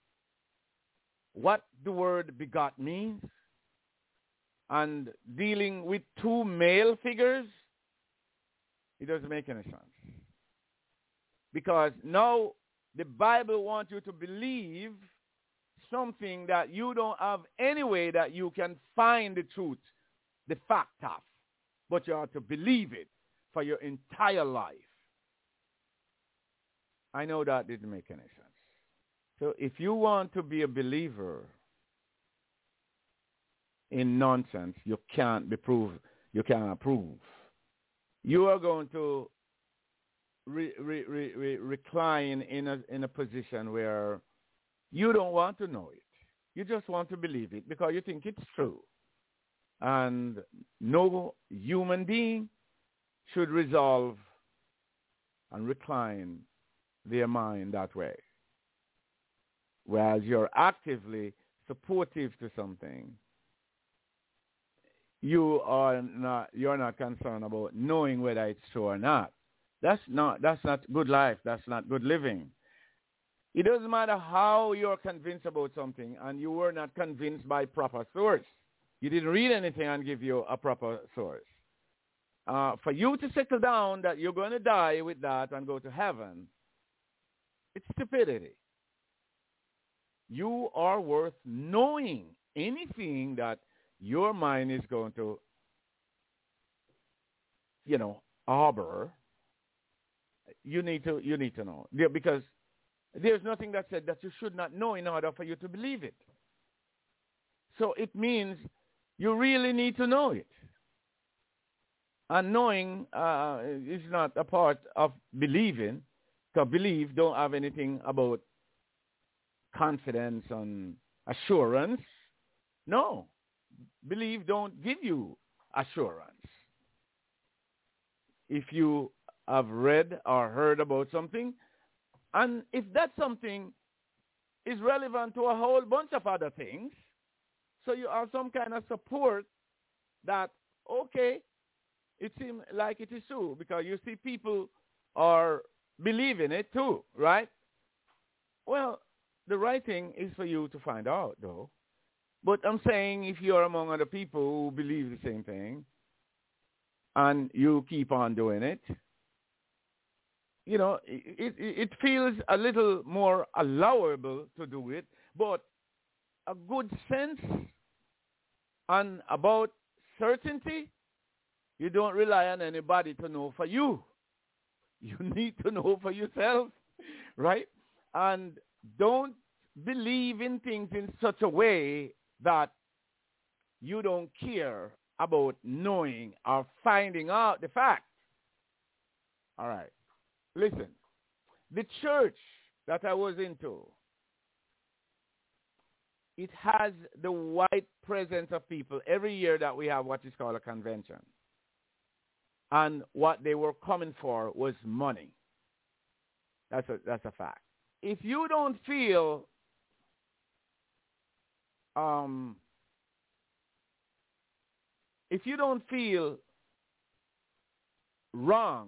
What the word begot means and dealing with two male figures, it doesn't make any sense. Because now the Bible wants you to believe something that you don't have any way that you can find the truth, the fact of, but you have to believe it for your entire life. I know that didn't make any sense. So if you want to be a believer in nonsense, you can't be proved. You cannot prove. You are going to recline in a position where you don't want to know it. You just want to believe it because you think it's true. And no human being should resolve and recline their mind that way. Whereas you're actively supportive to something, you're not concerned about knowing whether it's true or not. That's not good life. That's not good living. It doesn't matter how you're convinced about something and you were not convinced by proper source. You didn't read anything and give you a proper source. For you to settle down that you're going to die with that and go to heaven, it's stupidity. You are worth knowing anything that your mind is going to, harbor. You need to know. Because there's nothing that said that you should not know in order for you to believe it. So it means you really need to know it. And knowing is not a part of believing, because belief don't have anything about confidence and assurance. No. Belief don't give you assurance. If you have read or heard about something, and if that something is relevant to a whole bunch of other things, so you have some kind of support that, okay, it seems like it is true, because you see people are believing it too, right? Well, the right thing is for you to find out, though. But I'm saying if you're among other people who believe the same thing and you keep on doing it, it feels a little more allowable to do it, but a good sense and about certainty, you don't rely on anybody to know for you. You need to know for yourself, right? And don't believe in things in such a way that you don't care about knowing or finding out the facts. All right. Listen, the church that I was into, it has the wide presence of people every year that we have what is called a convention. And what they were coming for was money. That's a fact. If you don't feel wrong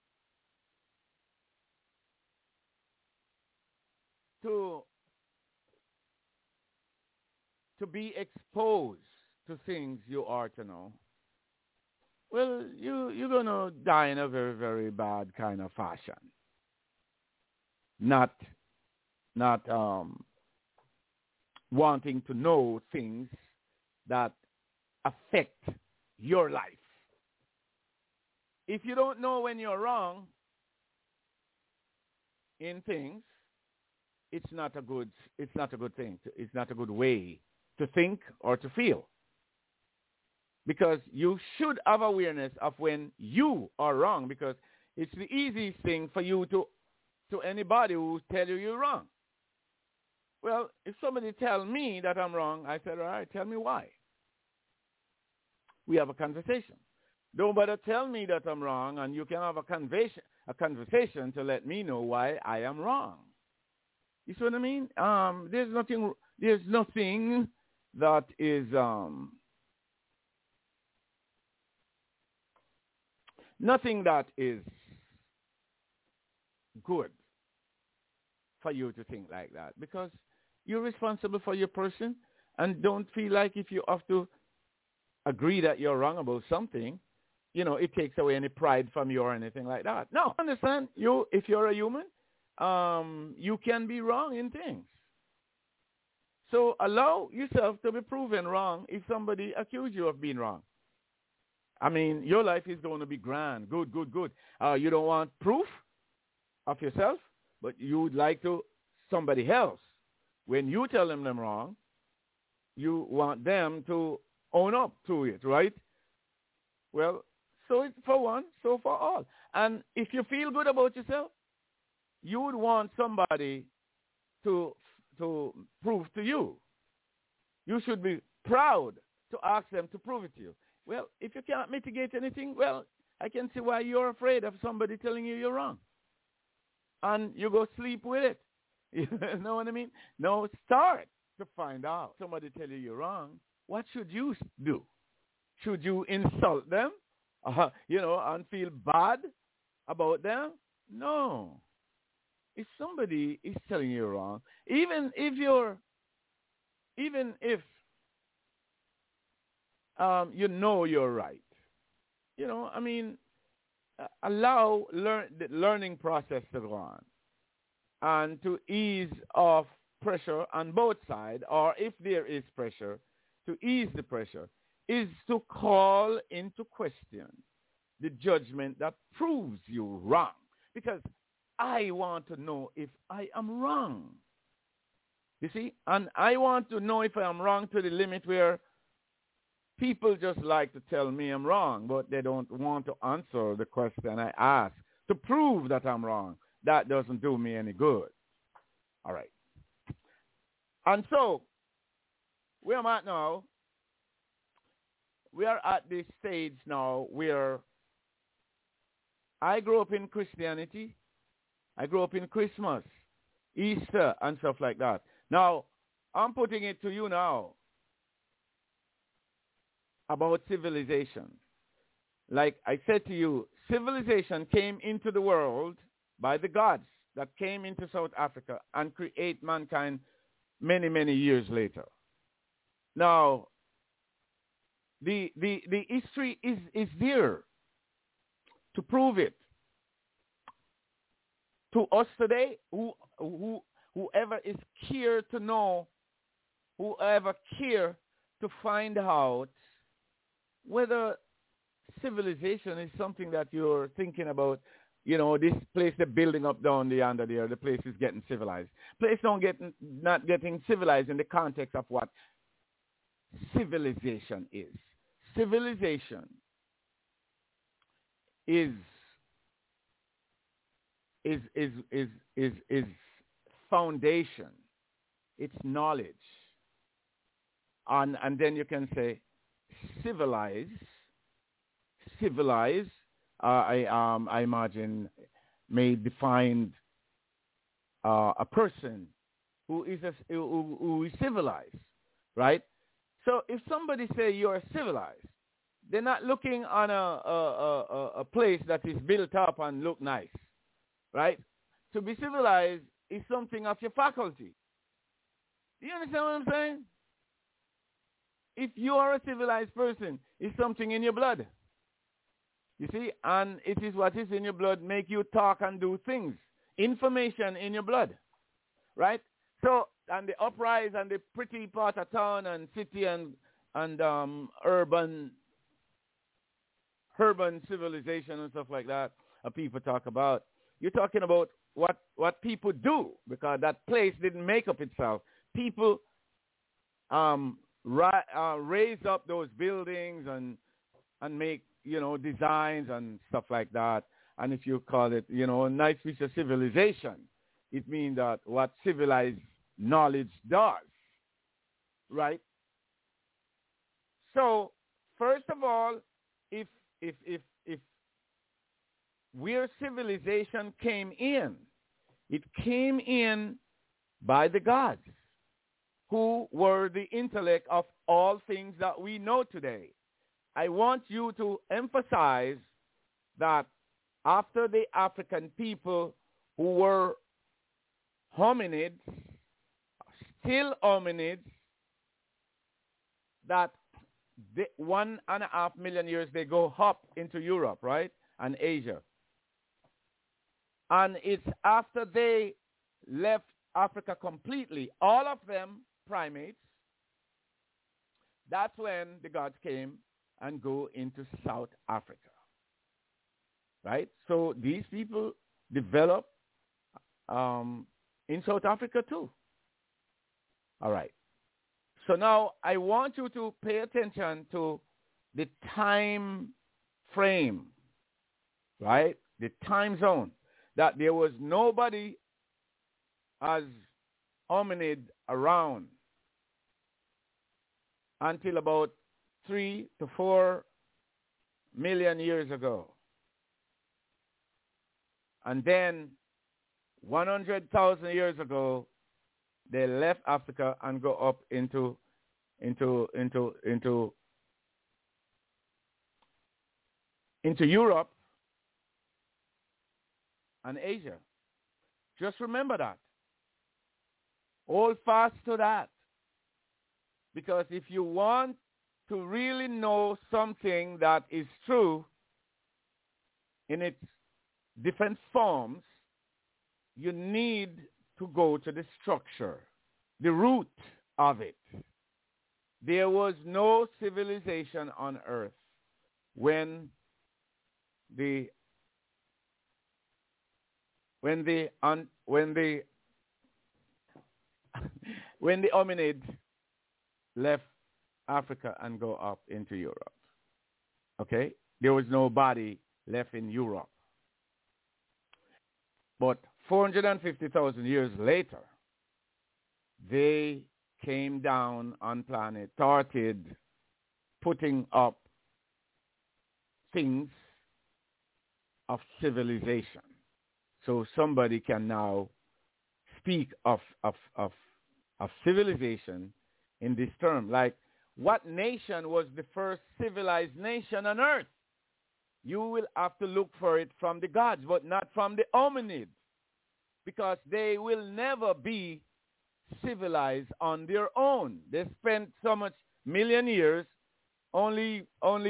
to be exposed to things you are to know, well, you're gonna die in a very, very bad kind of fashion. Not wanting to know things that affect your life. If you don't know when you're wrong in things, it's not a good thing. It's not a good way to think or to feel. Because you should have awareness of when you are wrong, because it's the easiest thing for you to anybody who tell you you're wrong. Well, if somebody tell me that I'm wrong, I said, all right, tell me why. We have a conversation. Don't bother tell me that I'm wrong, and you can have a conversation to let me know why I am wrong. You see what I mean? There's nothing that is nothing that is good for you to think like that, because you're responsible for your person, and don't feel like if you have to agree that you're wrong about something, it takes away any pride from you or anything like that. No, understand, if you're a human, you can be wrong in things. So allow yourself to be proven wrong if somebody accuses you of being wrong. I mean, your life is going to be grand, good. You don't want proof of yourself, but you would like to somebody else. When you tell them they're wrong, you want them to own up to it, right? Well, so it's for one, so for all. And if you feel good about yourself, you would want somebody to prove to you. You should be proud to ask them to prove it to you. Well, if you can't mitigate anything, well, I can see why you're afraid of somebody telling you you're wrong. And you go sleep with it. You know what I mean? No, start to find out. Somebody tell you you're wrong. What should you do? Should you insult them, and feel bad about them? No. If somebody is telling you wrong, even if you know you're right, allow the learning process to go on, and to ease off pressure on both sides, or if there is pressure, to ease the pressure, is to call into question the judgment that proves you wrong. Because I want to know if I am wrong. You see? And I want to know if I am wrong to the limit where people just like to tell me I'm wrong, but they don't want to answer the question I ask to prove that I'm wrong. That doesn't do me any good. All right. And so, where am I at now? We are at this stage now where I grew up in Christianity. I grew up in Christmas, Easter, and stuff like that. Now, I'm putting it to you now about civilization. Like I said to you, civilization came into the world by the gods that came into South Africa and create mankind many, many years later. Now, the history is there to prove it. To us today, whoever is care to know, whoever care to find out whether civilization is something that you're thinking about this place they're building up down the under there, the place is getting civilized. Place not getting civilized in the context of what civilization is. Civilization is foundation. It's knowledge. And then you can say civilize. I imagine may define a person who is who is civilized, right? So if somebody say you're civilized, they're not looking on a place that is built up and look nice, right? To be civilized is something of your faculty. Do you understand what I'm saying? If you are a civilized person, it's something in your blood. You see, and it is what is in your blood make you talk and do things. Information in your blood, right? So, and the uprise and the pretty part of town and city and urban civilization and stuff like that, people talk about. You're talking about what people do, because that place didn't make up itself. People raise up those buildings and make, designs and stuff like that. And if you call it, a nice piece of civilization, it means that what civilized knowledge does, right? So, first of all, if where civilization came in, it came in by the gods, who were the intellect of all things that we know today. I want you to emphasize that after the African people who were hominids, still hominids, that 1.5 million years they go up into Europe, right, and Asia. And it's after they left Africa completely, all of them primates, that's when the gods came and go into South Africa, right? So these people developed in South Africa too. All right. So now I want you to pay attention to the time frame, right? The time zone. That there was nobody as hominid around until about 3 to 4 million years ago. And then 100,000 years ago, they left Africa and go up into Europe and Asia. Just remember that. Hold fast to that. Because if you want to really know something that is true in its different forms, you need to go to the structure, the root of it. There was no civilization on earth when the hominids left Africa and go up into Europe. Okay? There was no body left in Europe. But 450,000 years later, they came down on planet, started putting up things of civilization. So somebody can now speak of civilization in this term. Like, what nation was the first civilized nation on earth? You will have to look for it from the gods, but not from the hominids, because they will never be civilized on their own. They spent so much million years only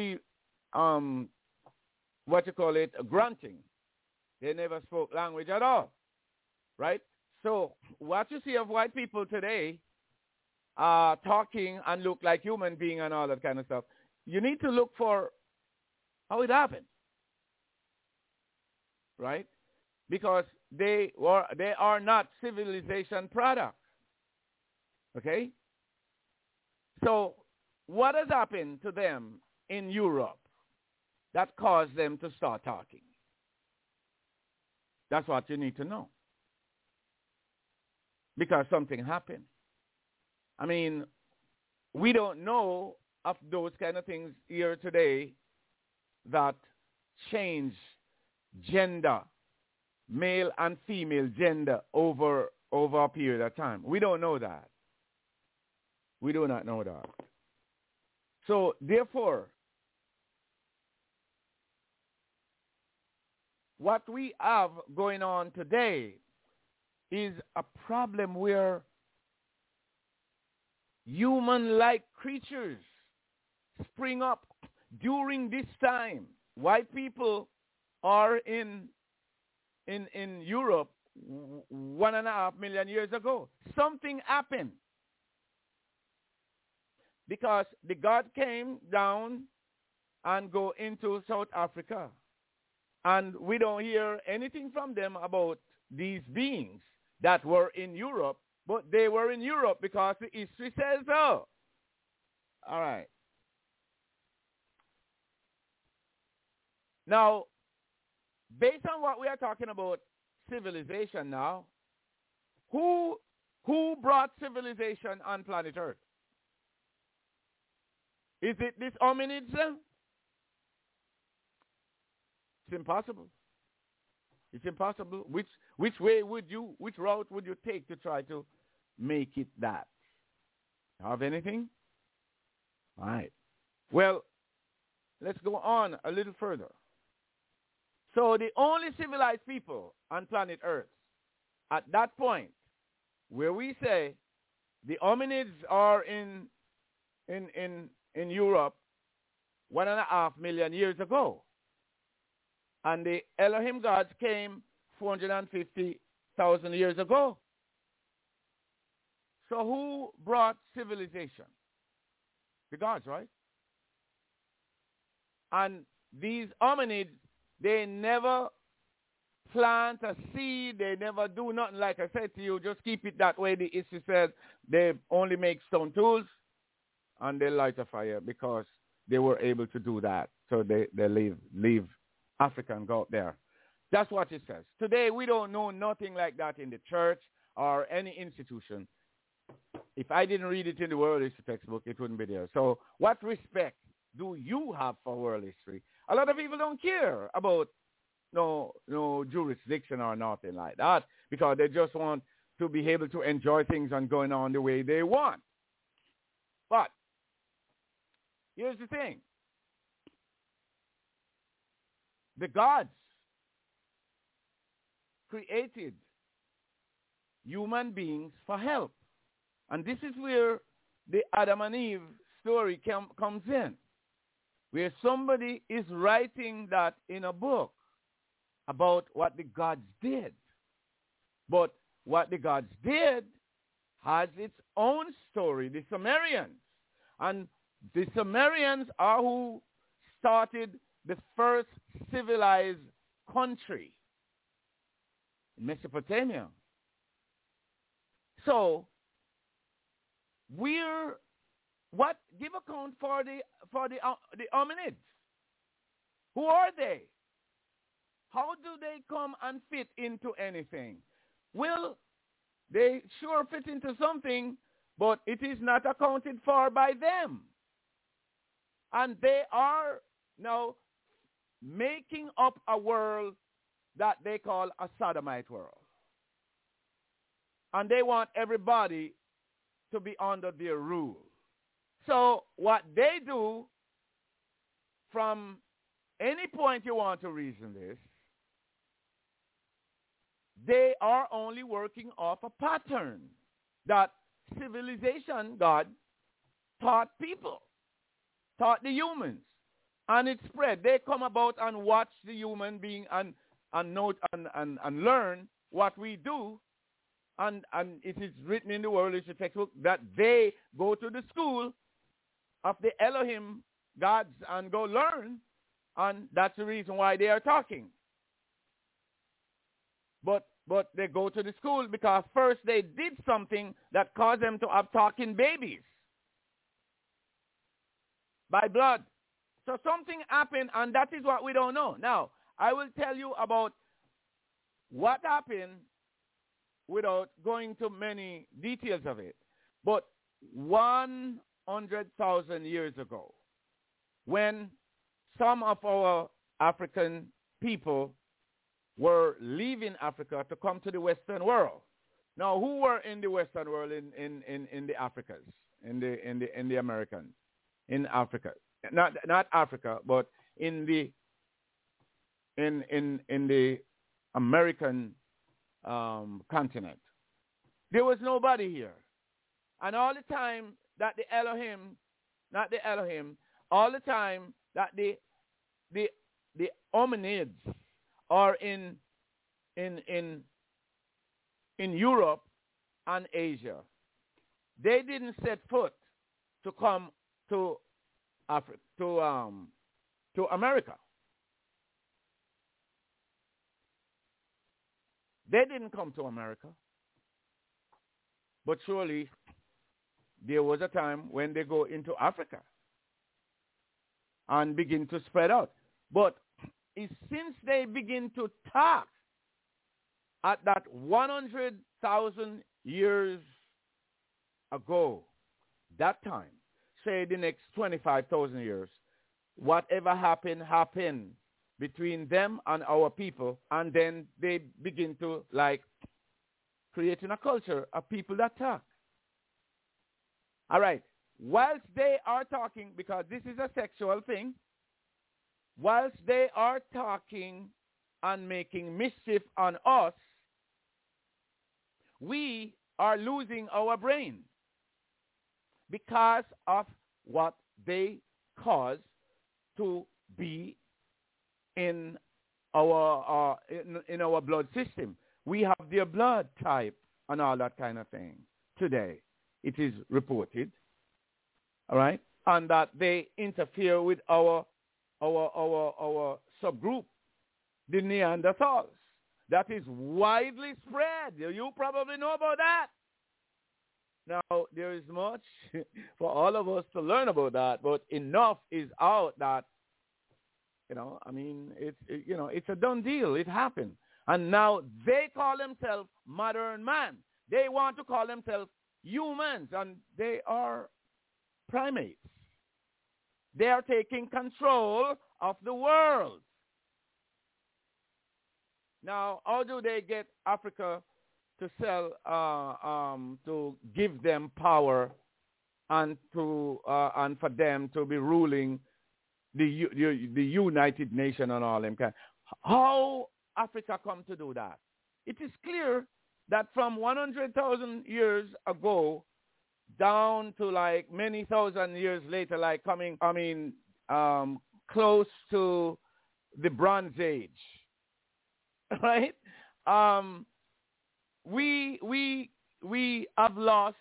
grunting. They never spoke language at all, right? So what you see of white people today talking and look like human being and all that kind of stuff, you need to look for how it happened. right? Because they are not civilization products. Okay? So what has happened to them in Europe that caused them to start talking? That's what you need to know. Because something happened. I mean, we don't know of those kind of things here today that change gender, male and female gender over a period of time. We don't know that. We do not know that. So therefore, what we have going on today is a problem where human-like creatures spring up during this time. White people are in Europe 1.5 million years ago. Something happened because the God came down and go into South Africa, and we don't hear anything from them about these beings that were in Europe, but they were in Europe because the history says so. All right. Now, based on what we are talking about, civilization now, who brought civilization on planet Earth? Is it this hominids? It's impossible. It's impossible. Which route would you take to try to make it that? Have anything? All right. Well, let's go on a little further. So the only civilized people on planet Earth at that point, where we say the hominids are in Europe 1.5 million years ago, and the Elohim gods came 450,000 years ago. So who brought civilization? The gods, right? And these hominids, they never plant a seed. They never do nothing. Like I said to you, just keep it that way. The history said they only make stone tools and they light a fire because they were able to do that. So they leave Africa and go out there. That's what it says. Today, we don't know nothing like that in the church or any institution. If I didn't read it in the world history textbook, it wouldn't be there. So what respect do you have for world history? A lot of people don't care about no jurisdiction or nothing like that because they just want to be able to enjoy things and going on the way they want. But here's the thing. The gods created human beings for help. And this is where the Adam and Eve story comes in, where somebody is writing that in a book about what the gods did. But what the gods did has its own story, the Sumerians. And the Sumerians are who started the first civilized country in Mesopotamia. So, give account for the hominids. Who are they? How do they come and fit into anything? Well, they sure fit into something, but it is not accounted for by them. And they are now making up a world that they call a sodomite world. And they want everybody to be under their rule. So what they do, from any point you want to reason this, they are only working off a pattern that civilization, God, taught people, taught the humans. And it spread. They come about and watch the human being and note and learn what we do. And it is written in the world history textbook that they go to the school of the Elohim gods and go learn. And that's the reason why they are talking. but they go to the school because first they did something that caused them to have talking babies by blood. So something happened, and that is what we don't know. Now, I will tell you about what happened without going to many details of it. But 100,000 years ago, when some of our African people were leaving Africa to come to the Western world. Now, who were in the Western world in the Africas, in the Americans, in Africa? Not Africa, but in the American continent. There was nobody here. And all the time that the Elohim, not the Elohim, all the time that the hominids are in Europe and Asia, they didn't set foot to come to Africa, to America. They didn't come to America. But surely there was a time when they go into Africa and begin to spread out. But since they begin to talk at that 100,000 years ago, that time, say the next 25,000 years, whatever happened between them and our people, and then they begin to creating a culture of people that talk. All right. Whilst they are talking, because this is a sexual thing, whilst they are talking and making mischief on us, we are losing our brain because of what they cause to be in our blood system. We have their blood type and all that kind of thing. Today, it is reported, all right, and that they interfere with our subgroup, the Neanderthals. That is widely spread. You probably know about that. Now, there is much for all of us to learn about that, but enough is out that, it's a done deal. It happened. And now they call themselves modern man. They want to call themselves humans, and they are primates. They are taking control of the world. Now, how do they get Africa to sell, to give them power and for them to be ruling the United Nations and all them kind? How Africa come to do that? It is clear that from 100,000 years ago down to many thousand years later, close to the Bronze Age, right? We have lost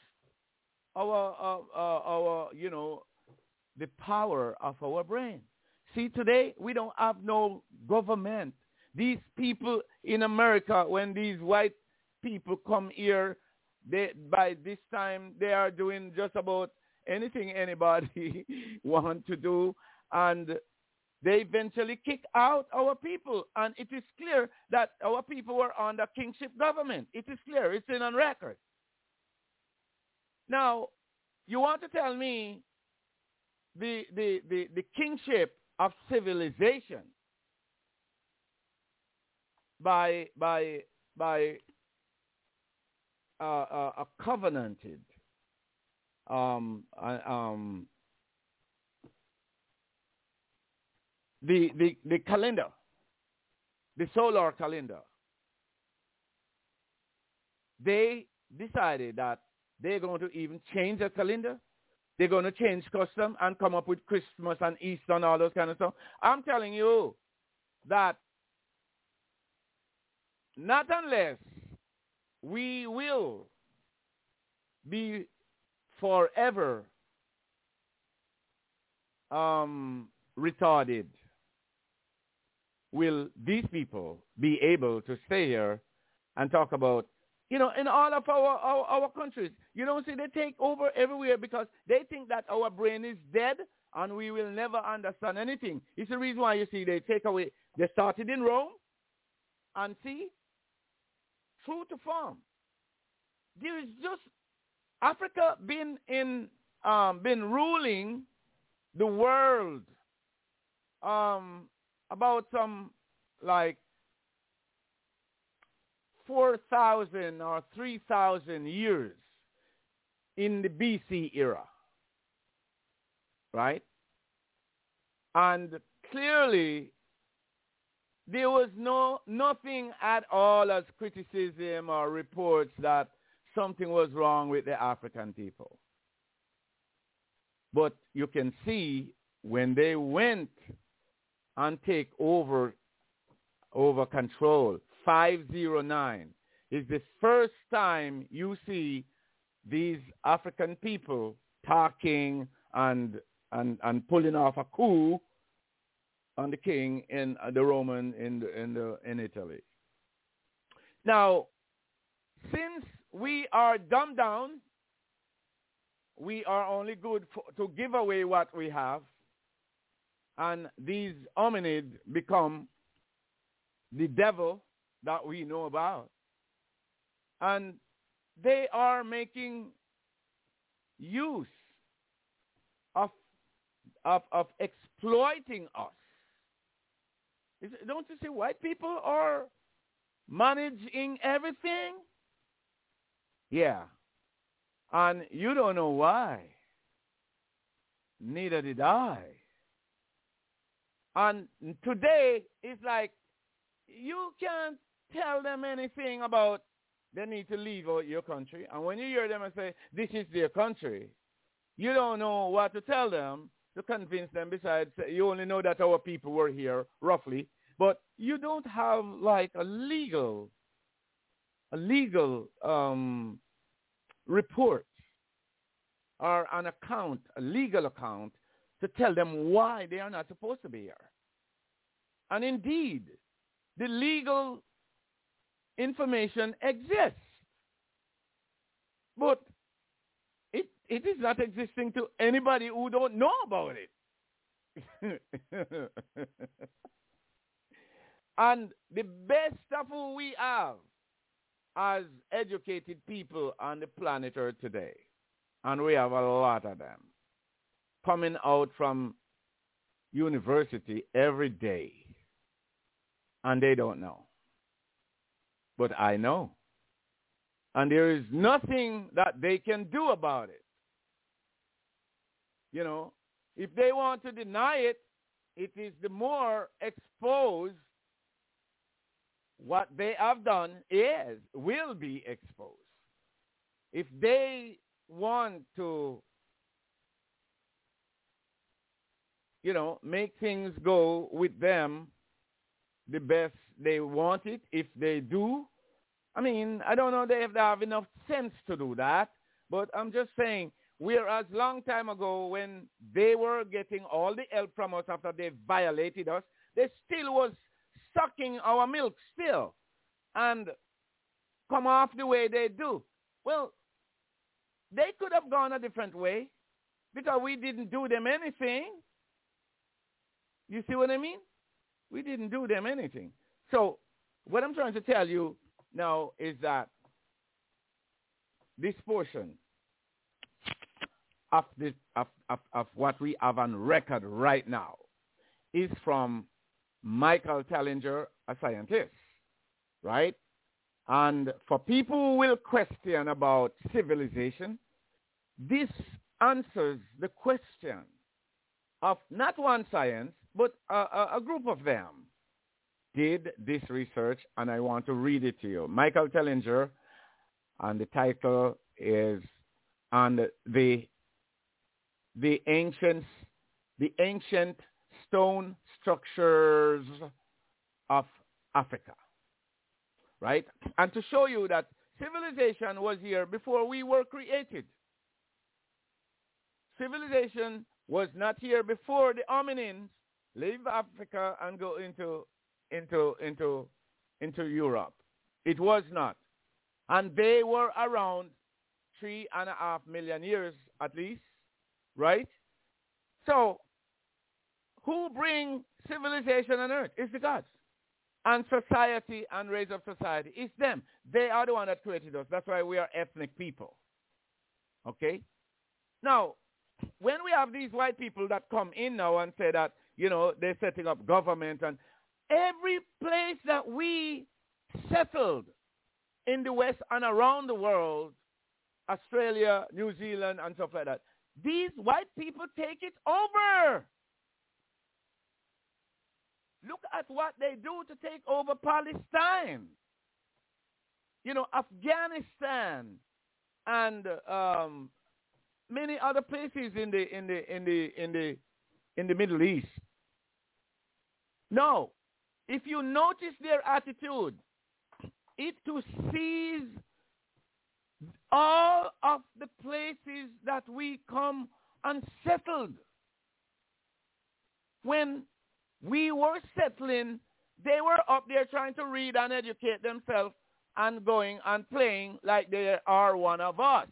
our the power of our brain. See, today we don't have no government. These people in America, when these white people come here, by this time they are doing just about anything anybody want to do, and they eventually kick out our people. And it is clear that our people were under kingship government. It is clear. It's in on record. Now, you want to tell me the kingship of civilization by a covenanted the calendar, the solar calendar. They decided that they're going to even change the calendar. They're going to change custom and come up with Christmas and Easter and all those kind of stuff. I'm telling you that not unless we will be forever retarded, will these people be able to stay here and talk about, in all of our countries, you don't see they take over everywhere because they think that our brain is dead and we will never understand anything. It's the reason why you see they take away, they started in Rome and see, true to form. There is just Africa been ruling the world about some like 4,000 or 3,000 years in the BC era, right? And clearly there was nothing at all as criticism or reports that something was wrong with the African people. But you can see when they went and take over control, 509 is the first time you see these African people talking and pulling off a coup on the king in the Roman in Italy. Now, since we are dumbed down, we are only good to give away what we have, and these hominids become the devil that we know about. And they are making use of exploiting us. Don't you see white people are managing everything? Yeah. And you don't know why. Neither did I. And today, it's like you can't tell them anything about they need to leave out your country. And when you hear them and say, this is their country, you don't know what to tell them to convince them. Besides, you only know that our people were here, roughly. But you don't have like a legal report or an account, a legal account, to tell them why they are not supposed to be here. And indeed, the legal information exists. But it is not existing to anybody who don't know about it. And the best of who we have as educated people on the planet Earth today, and we have a lot of them, coming out from university every day, and they don't know. But I know. And there is nothing that they can do about it. You know, if they want to deny it, it is the more exposed. What they have done will be exposed. If they want to, make things go with them the best they want it, if they do, I don't know if they have enough sense to do that, but I'm just saying, whereas long time ago when they were getting all the help from us after they violated us, they still was sucking our milk still and come off the way they do. Well, they could have gone a different way because we didn't do them anything. You see what I mean? We didn't do them anything. So what I'm trying to tell you now is that this portion of what we have on record right now is from Michael Tellinger, a scientist, right? And for people who will question about civilization, this answers the question of not one science, but a group of them did this research, and I want to read it to you. Michael Tellinger, and the title is on the ancient stone structures of Africa, right? And to show you that civilization was here before we were created. Civilization was not here before the hominins leave Africa and go into Europe. It was not. And they were around 3.5 million years at least, right? So, who bring civilization on earth? It's the gods. And society and raise of society. It's them. They are the one that created us. That's why we are ethnic people. Okay? Now, when we have these white people that come in now and say that, they're setting up government, and every place that we settled in the West and around the world, Australia, New Zealand, and stuff like that, these white people take it over. Look at what they do to take over Palestine. Afghanistan and many other places in the Middle East. Now, if you notice their attitude, it's to seize all of the places that we come and settled. When we were settling, they were up there trying to read and educate themselves and going and playing like they are one of us.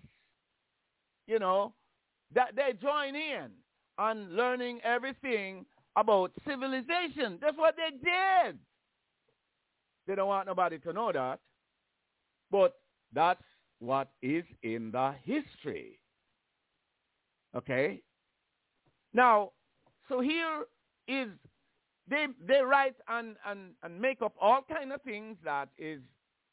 That they join in and learning everything about civilization. That's what they did. They don't want nobody to know that. But that's what is in the history. Okay? Now, so here is, they write and make up all kind of things that is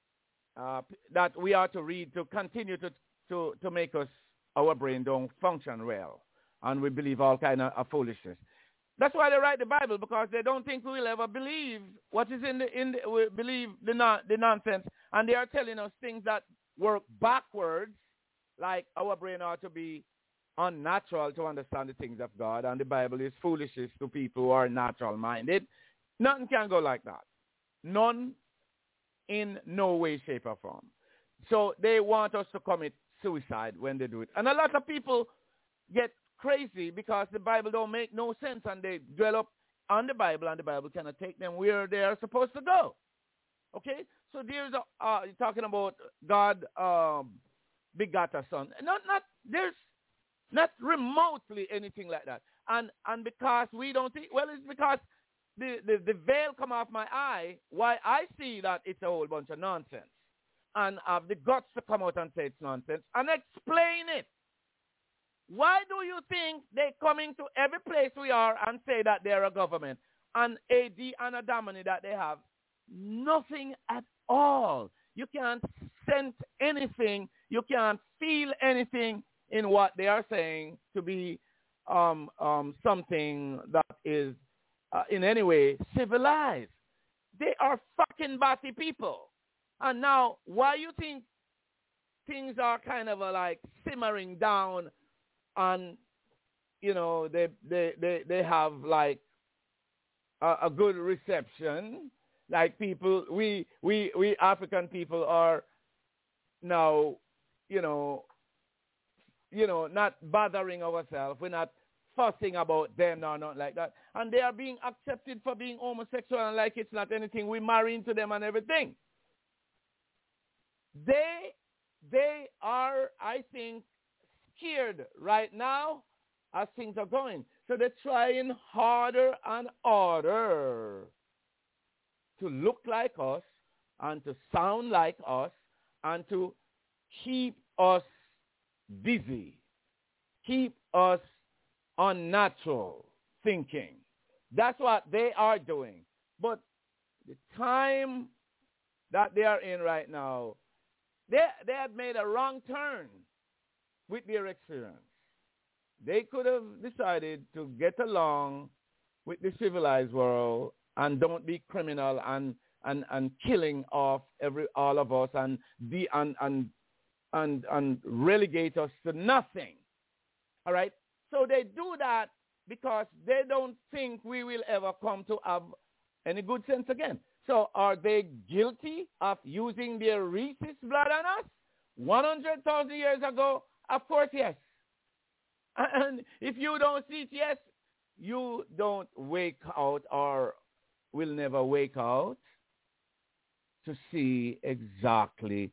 that we are to read to continue to make us, our brain don't function well. And we believe all kind of foolishness. That's why they write the Bible, because they don't think we will ever believe what is we believe the nonsense. And they are telling us things that work backwards, like our brain ought to be unnatural to understand the things of God, and the Bible is foolishness to people who are natural-minded. Nothing can go like that. None, in no way, shape, or form. So they want us to commit suicide when they do it. And a lot of people get crazy because the Bible don't make no sense, and they dwell up on the Bible, and the Bible cannot take them where they are supposed to go. Okay? So there's you're talking about God begot a son. There's not remotely anything like that. And because we don't think, well, it's because the veil come off my eye, why I see that it's a whole bunch of nonsense. And have the guts to come out and say it's nonsense and explain it. Why do you think they're coming to every place we are and say that they're a government? And AD and a Domini that they have? Nothing at all. You can't sense anything. You can't feel anything in what they are saying to be something that is in any way civilized. They are fucking batty people. And now, why you think things are kind of like simmering down, and they have like a good reception? Like people, we African people are now, not bothering ourselves. We're not fussing about them or not like that. And they are being accepted for being homosexual, and like it's not anything. We marry into them and everything. They are, I think, scared right now as things are going. So they're trying harder and harder to look like us and to sound like us and to keep us busy, keep us unnatural thinking. That's what they are doing. But the time that they are in right now, they had made a wrong turn with their experience. They could have decided to get along with the civilized world and don't be criminal and killing off all of us and relegate us to nothing. All right? So they do that because they don't think we will ever come to have any good sense again. So are they guilty of using their racist blood on us? 100,000 years ago? Of course, yes. And if you don't see it, yes, you don't wake out or will never wake out. to see exactly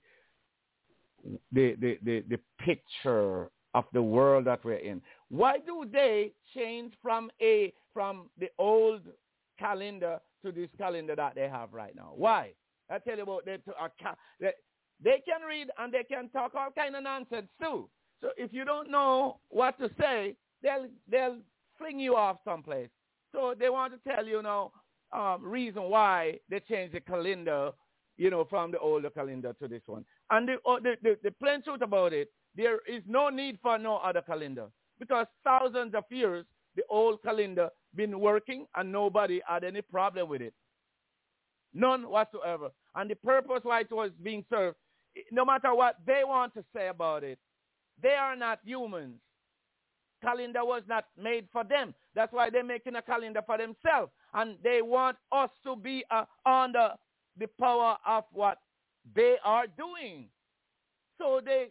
the picture of the world that we're in. Why do they change from the old calendar to this calendar that they have right now? Why? I tell you about they can read and they can talk all kind of nonsense too. So if you don't know what to say, they'll fling you off someplace. So they want to tell you now reason why they changed the calendar, from the older calendar to this one. And the plain truth about it, there is no need for no other calendar because thousands of years the old calendar been working and nobody had any problem with it. None whatsoever. And the purpose why it was being served, no matter what they want to say about it, they are not humans. Calendar was not made for them. That's why they're making a calendar for themselves. And they want us to be under the power of what they are doing. So they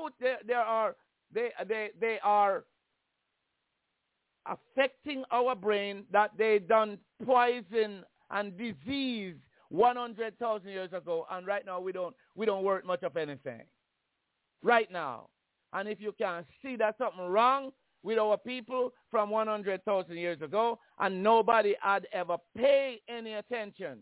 are affecting our brain that they done poison and disease 100,000 years ago, and right now we don't work much of anything. Right now. And if you can see that something wrong with our people from 100,000 years ago, and nobody had ever paid any attention.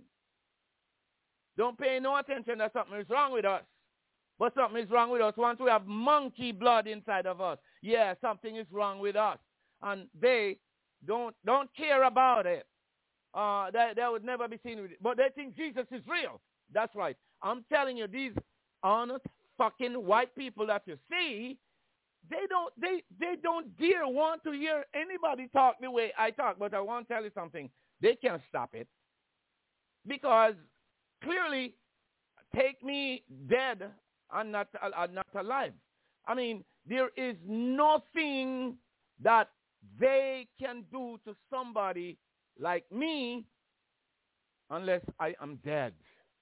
Don't pay no attention that something is wrong with us. But something is wrong with us once we have monkey blood inside of us. Yeah, something is wrong with us. And they don't care about it. They would never be seen with it. But they think Jesus is real. That's right. I'm telling you, these honest fucking white people that you see, they don't dare want to hear anybody talk the way I talk. But I want to tell you something. They can't stop it. Because clearly, take me dead and not alive. I mean, there is nothing that they can do to somebody like me unless I am dead.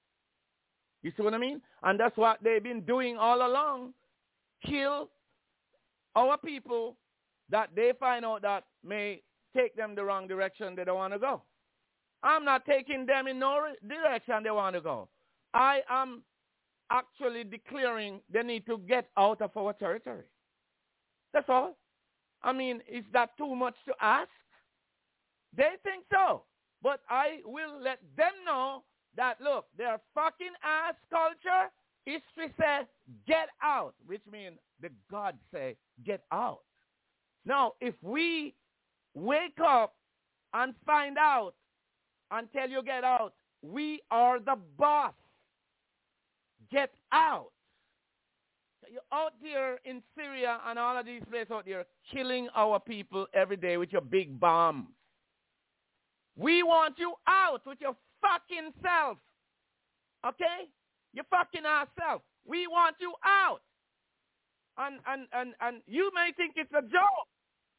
You see what I mean? And that's what they've been doing all along. Kill our people that they find out that may take them the wrong direction they don't want to go. I'm not taking them in no direction they want to go. I am actually declaring they need to get out of our territory. That's all. I mean, is that too much to ask? They think so. But I will let them know that, look, their fucking ass culture, history says, get out, which means the God say, get out. Now, if we wake up and find out and tell you get out, we are the boss. Get out. You're out there in Syria and all of these places out there killing our people every day with your big bombs. We want you out with your fucking self. Okay? Your fucking ass self. We want you out. And you may think it's a joke.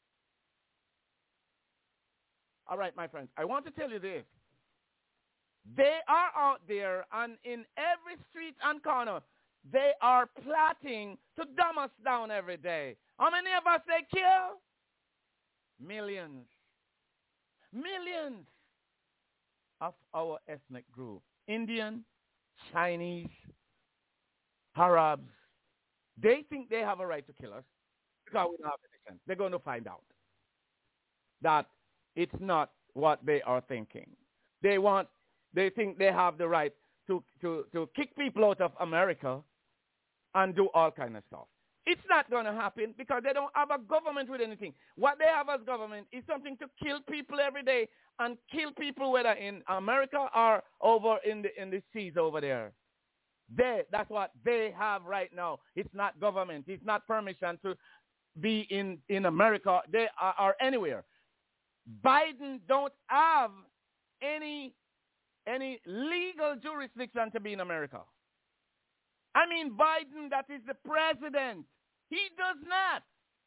All right, my friends, I want to tell you this. They are out there, and in every street and corner, they are plotting to dumb us down every day. How many of us they kill? Millions. Millions of our ethnic group. Indian, Chinese, Arabs. They think they have a right to kill us because we don't have any sense. They're going to find out that it's not what they are thinking. They think they have the right to kick people out of America and do all kind of stuff. It's not going to happen because they don't have a government with anything. What they have as government is something to kill people every day and kill people whether in America or over in the seas over there. That's what they have right now. It's not government. It's not permission to be in America. They are anywhere. Biden don't have any legal jurisdiction to be in America. I mean, Biden, that is the president. He does not.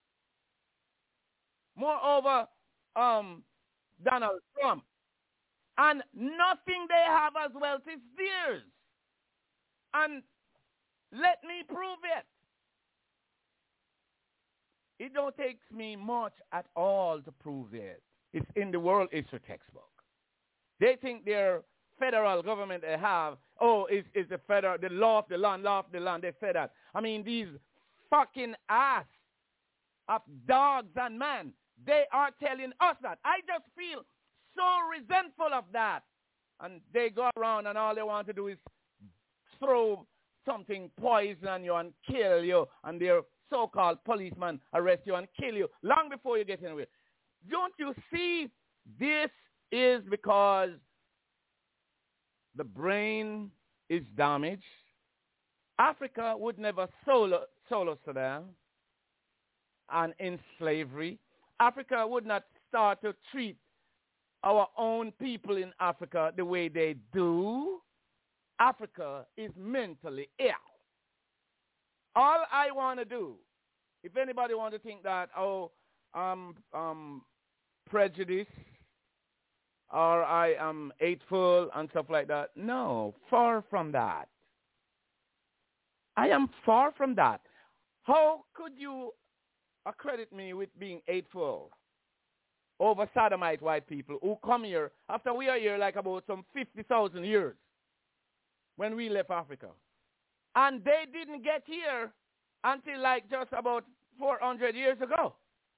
Moreover, Donald Trump. And nothing they have as wealth is theirs. And let me prove it. It don't take me much at all to prove it. It's in the world history textbook. They think they're federal government they have, is the law of the land, they say that. I mean, these fucking ass of dogs and man, they are telling us that. I just feel so resentful of that. And they go around and all they want to do is throw something poison on you and kill you, and their so-called policeman arrest you and kill you long before you get anywhere. Don't you see? This is because the brain is damaged. Africa would never sold us to them and in slavery. Africa would not start to treat our own people in Africa the way they do. Africa is mentally ill. All I want to do, if anybody want to think that, prejudice or I am hateful and stuff like that, no, far from that. I am far from that. How could you accredit me with being hateful over sodomite white people who come here after we are here like about some 50,000 years when we left Africa? And they didn't get here until like just about 400 years ago.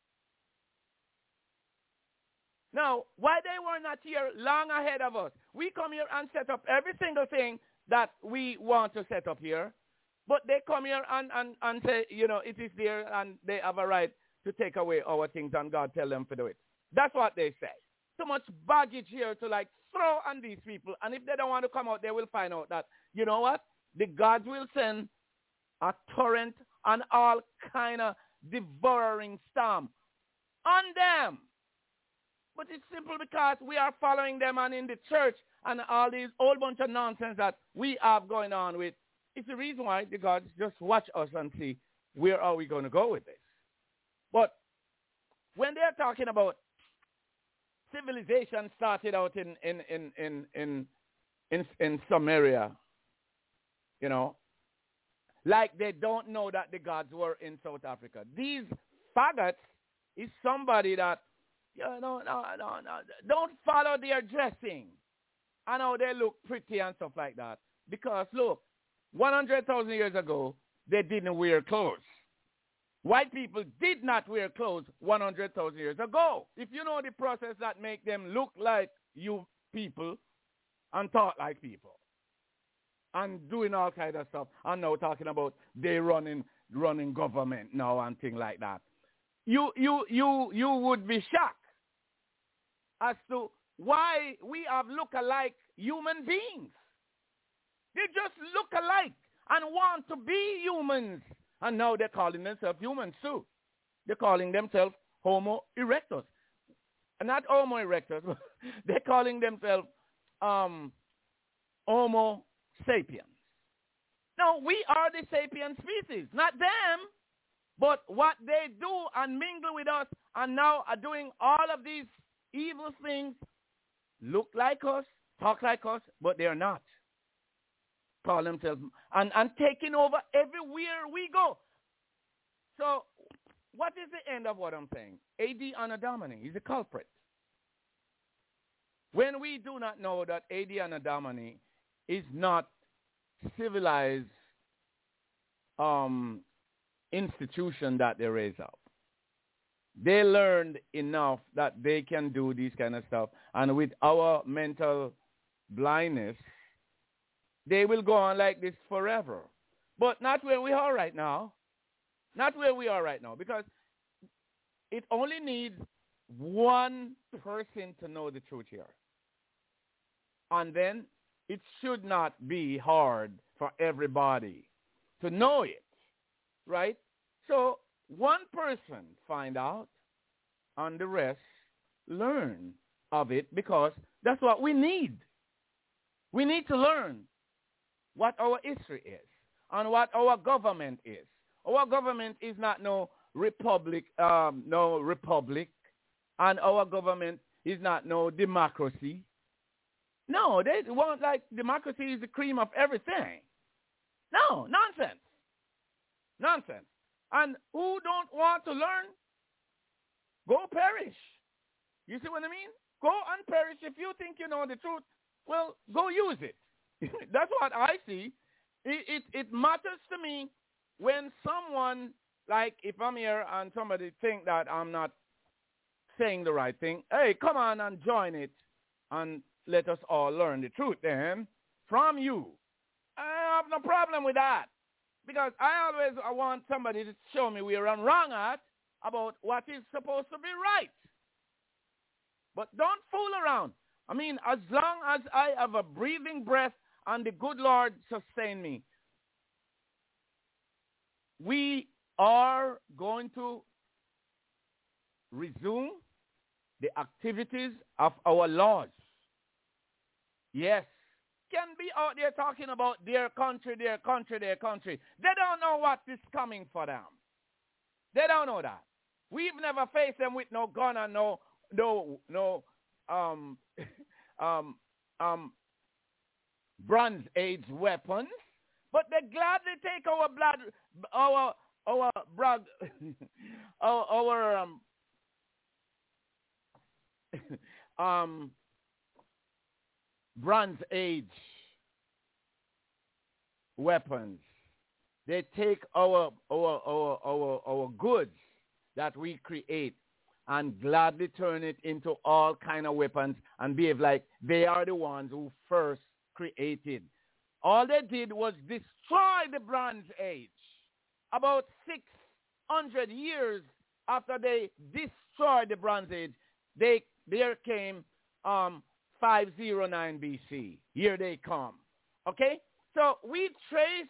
Now, why they were not here long ahead of us? We come here and set up every single thing that we want to set up here. But they come here and say, it is there and they have a right to take away our things and God tell them to do it. That's what they say. So much baggage here to like throw on these people. And if they don't want to come out, they will find out that, you know what? The gods will send a torrent and all kind of devouring storm on them. But it's simple because we are following them and in the church and all these whole bunch of nonsense that we have going on with. It's the reason why the gods just watch us and see where are we going to go with this. But when they're talking about civilization started out in some area, like they don't know that the gods were in South Africa. These faggots is somebody that, don't follow their dressing. I know they look pretty and stuff like that. Because, look, 100,000 years ago, they didn't wear clothes. White people did not wear clothes 100,000 years ago. If you know the process that make them look like you people and talk like people and doing all kind of stuff, and now talking about they running government now and things like that, you would be shocked as to why we have look-alike human beings. They just look alike and want to be humans. And now they're calling themselves humans too. They're calling themselves Homo erectus. Not Homo erectus. They're calling themselves Homo sapiens. Now, we are the sapien species, not them. But what they do and mingle with us and now are doing all of these evil things, look like us, talk like us, but they are not. Call themselves and taking over everywhere we go. So what is the end of what I'm saying? A.D. Anno Domini is a culprit. When we do not know that A.D. Anno Domini is not civilized institution that they raise up. They learned enough that they can do this kind of stuff. And with our mental blindness, they will go on like this forever. But not where we are right now. Not where we are right now. Because it only needs one person to know the truth here. And then it should not be hard for everybody to know it. Right? So one person find out and the rest learn of it because that's what we need. We need to learn what our history is and what our government is. Our government is not no republic, and our government is not no democracy. No, they want like democracy is the cream of everything. No, nonsense. Nonsense. And who don't want to learn, go perish. You see what I mean? Go and perish if you think you know the truth. well, go use it. That's what I see. It matters to me when someone, like if I'm here and somebody think that I'm not saying the right thing, hey, come on and join it and let us all learn the truth then from you. I have no problem with that because I want somebody to show me where I'm wrong at about what is supposed to be right. But don't fool around. I mean, as long as I have a breathing breath and the good Lord sustain me, we are going to resume the activities of our laws. Yes, can be out there talking about their country, their country, their country. They don't know what is coming for them. They don't know that. We've never faced them with no gun and no Bronze Age weapons, but they gladly take our blood, our blood, our Bronze Age weapons. They take our goods that we create and gladly turn it into all kind of weapons and behave like they are the ones who first created. All they did was destroy the Bronze Age. About 600 years after they destroyed the Bronze Age, there came 509 BC. Here they come. Okay? So we trace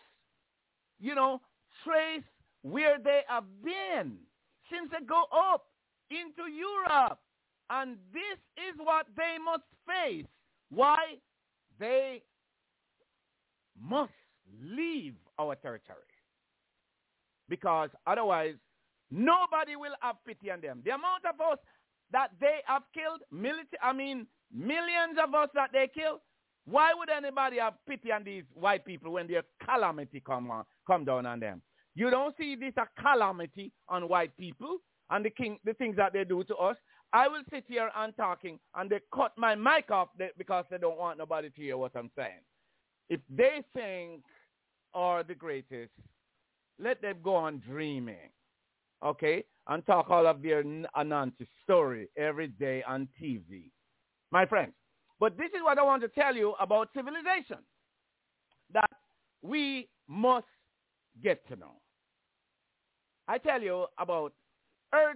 where they have been since they go up into Europe. And this is what they must face. Why? They must leave our territory. Because otherwise, nobody will have pity on them. The amount of us that they have killed, millions of us that they killed, why would anybody have pity on these white people when their calamity come down on them? You don't see this a calamity on white people and the things that they do to us. I will sit here and talking, and they cut my mic off because they don't want nobody to hear what I'm saying. If they think are the greatest, let them go on dreaming, okay, and talk all of their Anansi story every day on TV. My friends, but this is what I want to tell you about civilization that we must get to know. I tell you about Earth's,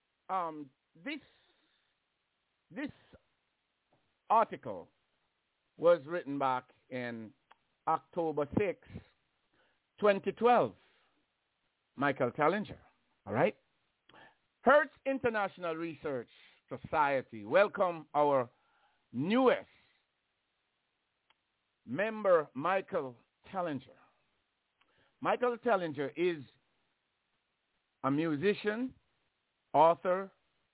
this article was written back in October 6, 2012. Michael Tellinger, all right? Hertz International Research Society, welcome our newest member, Michael Tellinger. Michael Tellinger is a musician, author,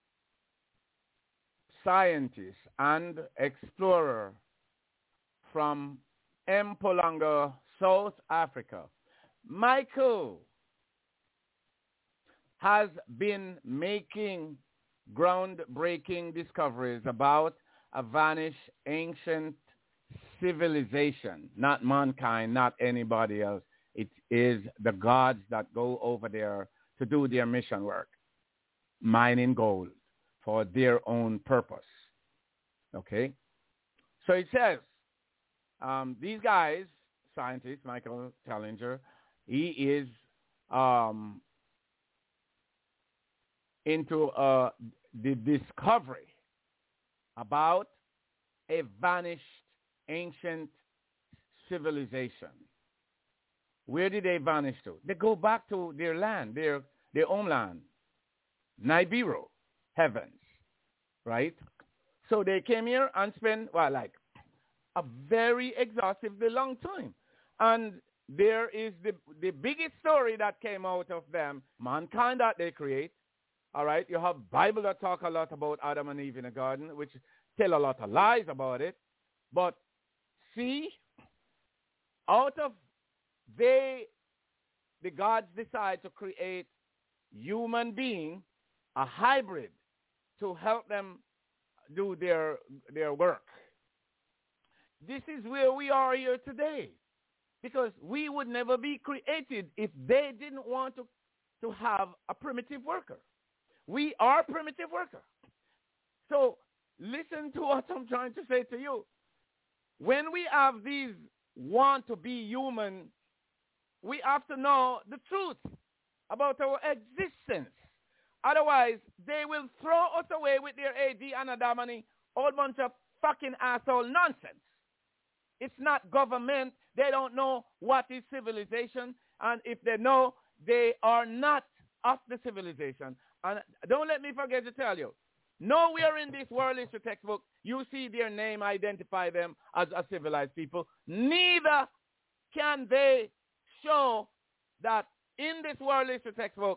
scientist, and explorer from Mpumalanga, South Africa. Michael has been making groundbreaking discoveries about a vanished ancient civilization, not mankind, not anybody else. It is the gods that go over there to do their mission work, mining gold for their own purpose. Okay? So it says, these guys, scientist Michael Tellinger, he is into the discovery about a vanished ancient civilization. Where did they vanish to? They go back to their land, their homeland, Nibiru, heavens, right? So they came here and spent, a very exhaustively long time. And there is the biggest story that came out of them, mankind that they create. All right, you have Bible that talk a lot about Adam and Eve in the garden, which tell a lot of lies about it. But see, out of the gods decide to create human being, a hybrid, to help them do their work. this is where we are here today. Because we would never be created if they didn't want to have a primitive worker. We are primitive worker. So listen to what I'm trying to say to you. When we have these want to be human, we have to know the truth about our existence. Otherwise, they will throw us away with their AD and Adamani, whole bunch of fucking asshole nonsense. It's not government. They don't know what is civilization. And if they know, they are not of the civilization. And don't let me forget to tell you, nowhere in this world history textbook you see their name identify them as a civilized people. Neither can they show that in this world history textbook,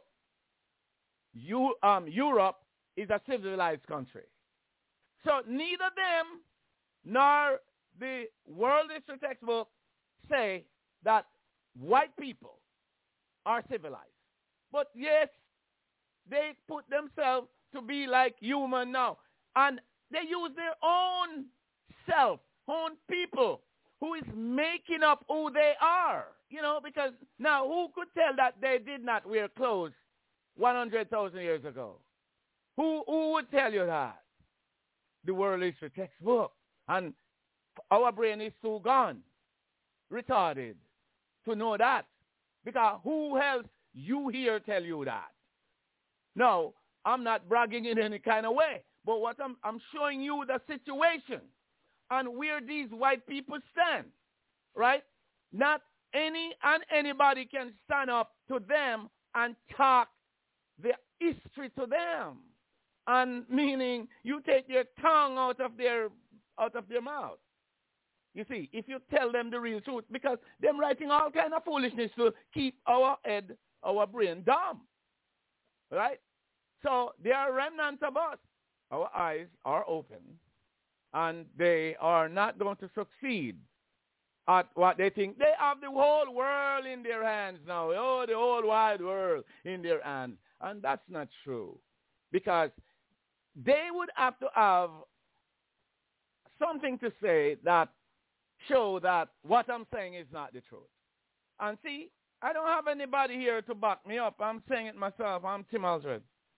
Europe is a civilized country. So neither them nor the world history textbook say that white people are civilized. But yes, they put themselves to be like human now. And they use their own self, own people, who is making up who they are. You know, because now who could tell that they did not wear clothes 100,000 years ago? Who would tell you that? The world history textbook. And our brain is too gone, retarded, to know that. Because who else you hear tell you that? No, I'm not bragging in any kind of way. But what I'm showing you the situation and where these white people stand, right? Not anybody can stand up to them and talk the history to them. And meaning you take your tongue out of their mouth. You see, if you tell them the real truth, because they're writing all kind of foolishness to keep our head, our brain dumb. Right? So they are remnants of us. Our eyes are open, and they are not going to succeed at what they think. They have the whole world in their hands now. Oh, the whole wide world in their hands. And that's not true. Because they would have to have something to say that show that what I'm saying is not the truth. And see, I don't have anybody here to back me up. I'm saying it myself. I'm Tim Aldred.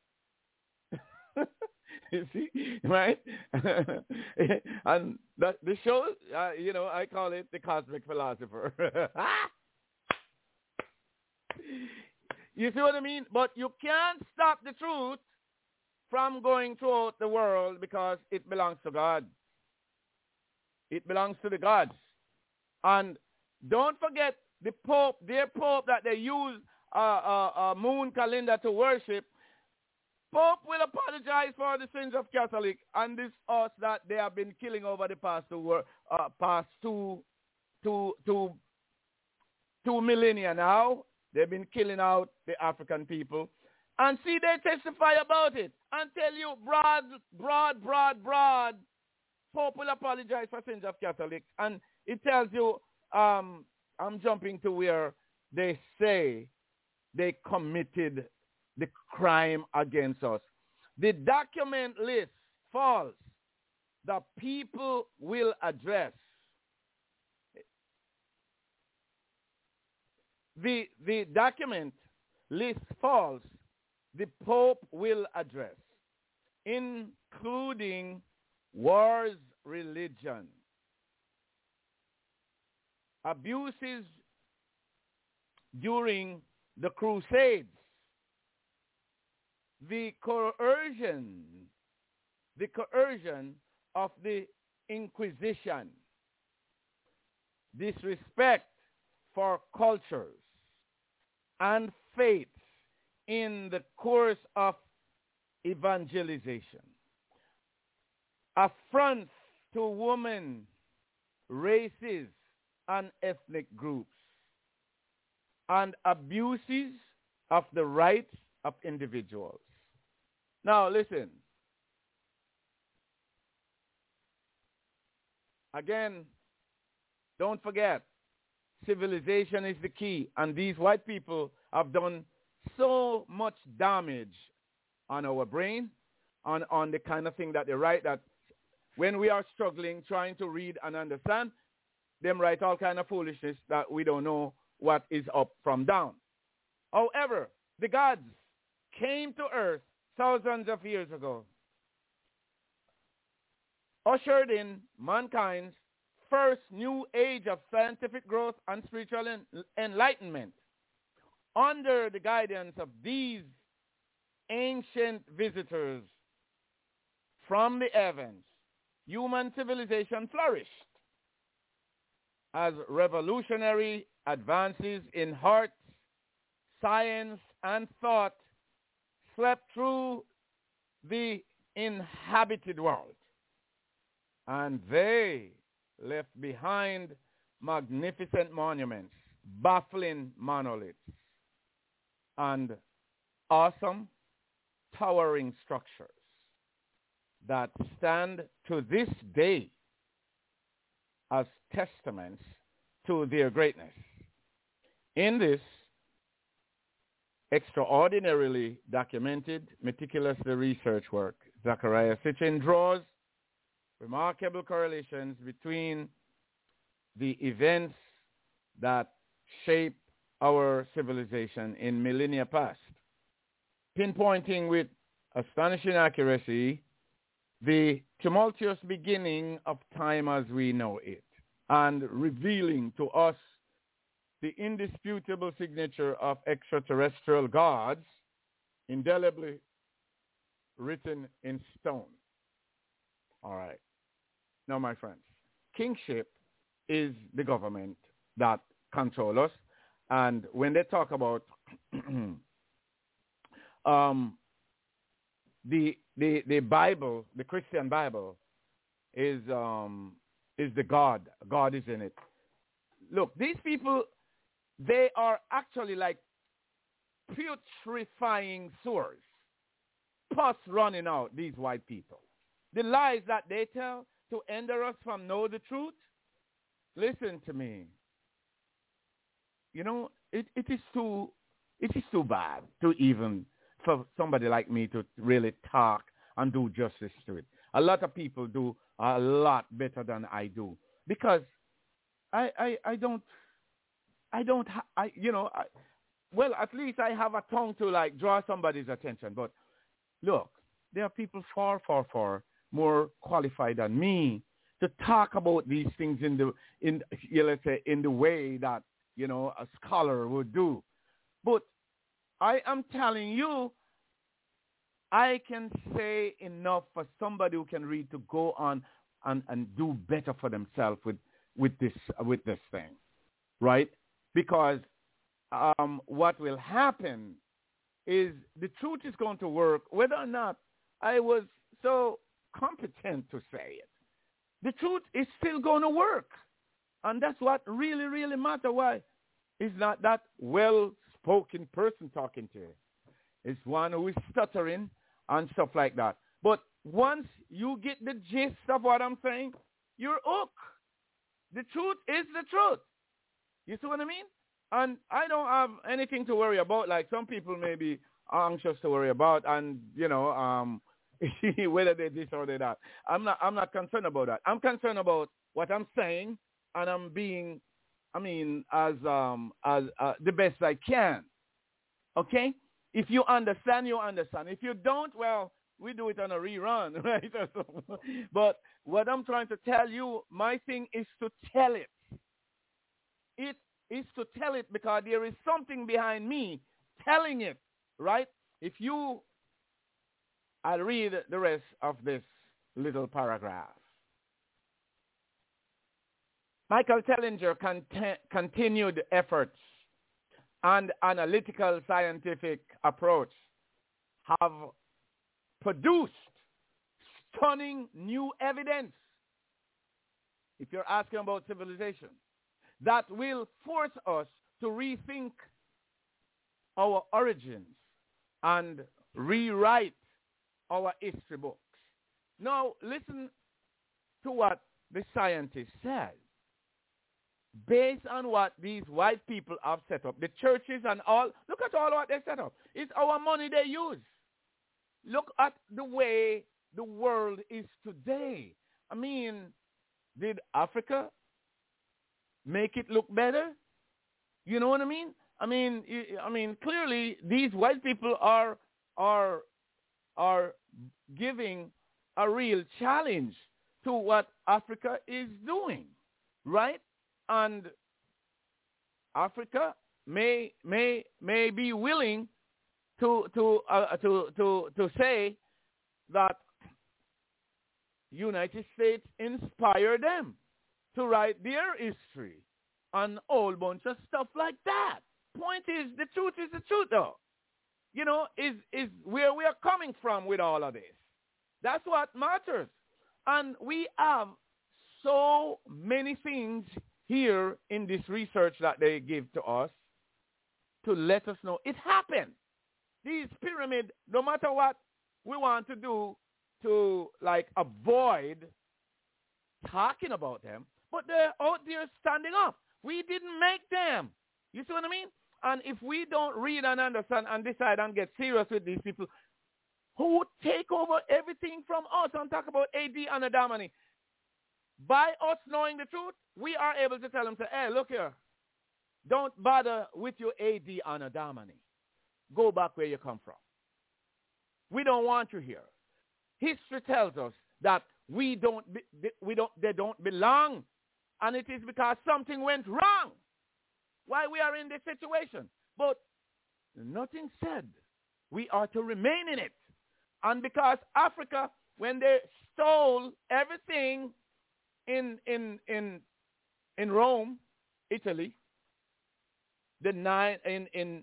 You see, right? And the show, I call it the Cosmic Philosopher. You see what I mean? But you can't stop the truth from going throughout the world because it belongs to God. It belongs to the gods. And don't forget the Pope, their Pope that they use a moon calendar to worship. Pope will apologize for the sins of Catholic and this us that they have been killing over the past two millennia now. They've been killing out the African people. And see, they testify about it and tell you broad. Pope will apologize for sins of Catholics. And it tells you, I'm jumping to where they say they committed the crime against us. The document lists false. The people will address. The document lists false. The Pope will address, including wars, religion, abuses during the Crusades, the coercion of the Inquisition, disrespect for cultures and faiths in the course of evangelization, affronts to women, races, and ethnic groups, and abuses of the rights of individuals. Now listen. Again, don't forget, civilization is the key, and these white people have done so much damage on our brain, on the kind of thing that they write, that when we are struggling, trying to read and understand, them write all kind of foolishness that we don't know what is up from down. However, the gods came to earth thousands of years ago, ushered in mankind's first new age of scientific growth and spiritual enlightenment. Under the guidance of these ancient visitors from the heavens, human civilization flourished as revolutionary advances in art, science, and thought swept through the inhabited world. And they left behind magnificent monuments, baffling monoliths, and awesome, towering structures that stand to this day as testaments to their greatness. In this extraordinarily documented, meticulously researched work, Zecharia Sitchin draws remarkable correlations between the events that shape our civilization in millennia past, pinpointing with astonishing accuracy the tumultuous beginning of time as we know it, and revealing to us the indisputable signature of extraterrestrial gods indelibly written in stone. All right. Now, my friends, kingship is the government that control us. And when they talk about the Bible, the Christian Bible, is the God. God is in it. Look, these people, they are actually like putrefying sewers. Pus running out, these white people. The lies that they tell to hinder us from know the truth. Listen to me. You know, it is too bad to even for somebody like me to really talk and do justice to it. A lot of people do a lot better than I do because well, at least I have a tongue to like draw somebody's attention. But look, there are people far more qualified than me to talk about these things in the way that, you know, a scholar would do. But I am telling you, I can say enough for somebody who can read to go on and do better for themselves with this thing, right? Because what will happen is the truth is going to work, whether or not I was so competent to say it. The truth is still going to work. And that's what really, really matters. Why? It's not that well-spoken person talking to you. It's one who is stuttering and stuff like that. But once you get the gist of what I'm saying, you're hooked. The truth is the truth. You see what I mean? And I don't have anything to worry about, like some people may be anxious to worry about, and, you know, whether they this or they that. I'm not concerned about that. I'm concerned about what I'm saying, and I'm being, as the best I can. Okay? If you understand, you understand. If you don't, well, we do it on a rerun, right? But what I'm trying to tell you, my thing is to tell it. It is to tell it because there is something behind me telling it, right? I'll read the rest of this little paragraph. Michael Tellinger continued efforts and analytical scientific approach have produced stunning new evidence, if you're asking about civilization, that will force us to rethink our origins and rewrite our history books. Now, listen to what the scientist says. Based on what these white people have set up, the churches and all, look at all what they set up. It's our money they use. Look at the way the world is today. I mean, did Africa make it look better? You know what I mean? I mean, clearly these white people are giving a real challenge to what Africa is doing, right? And Africa may be willing to say that United States inspired them to write their history and a whole bunch of stuff like that. Point is the truth, though. You know, is where we are coming from with all of this. That's what matters. And we have so many things here in this research that they give to us to let us know it happened. These pyramids, no matter what we want to do to like avoid talking about them, but they're out there standing up. We didn't make them. You see what I mean? And if we don't read and understand and decide and get serious with these people who would take over everything from us and talk about AD Anno Domini, by us knowing the truth, we are able to tell them, say, hey, look here, don't bother with your AD Anno Domini. Go back where you come from. We don't want you here. History tells us that they don't belong, and it is because something went wrong why we are in this situation. But nothing said we are to remain in it. And because Africa, when they stole everything in Rome, Italy, in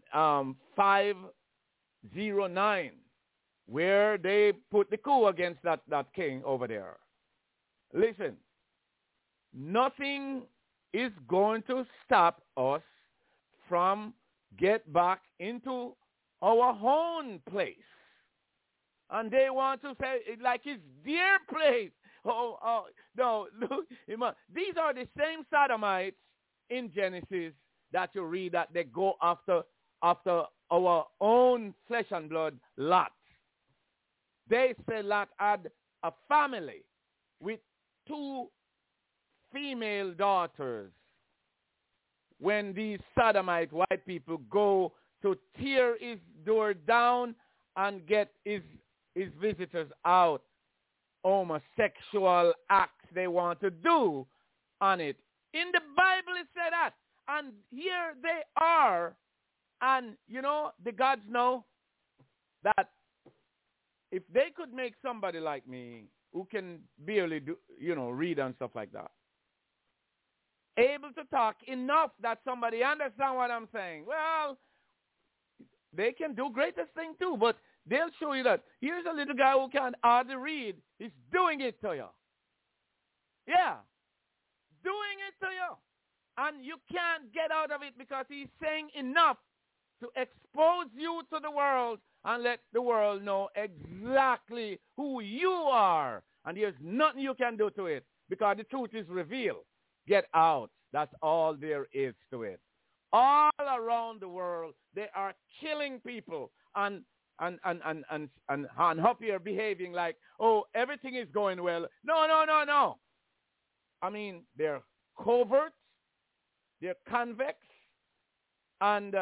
509, where they put the coup against that king over there. Listen, nothing is going to stop us from get back into our own place. And they want to say it like it's their place. Oh, no, look, these are the same Sodomites in Genesis that you read that they go after our own flesh and blood, Lot. They say Lot had a family with 2 female daughters. When these Sodomite white people go to tear his door down and get his visitors out, homosexual acts they want to do on it. In the Bible it said that. And here they are. And, you know, the gods know that if they could make somebody like me who can barely do, read and stuff like that, able to talk enough that somebody understand what I'm saying, well, they can do greatest thing too, but they'll show you that here's a little guy who can hardly read. He's doing it to you. Yeah, doing it to you. And you can't get out of it because he's saying enough to expose you to the world and let the world know exactly who you are. And there's nothing you can do to it because the truth is revealed. Get out. That's all there is to it. All around the world, they are killing people and up here behaving like, oh, everything is going well. No. I mean, they're covert, they're convex, and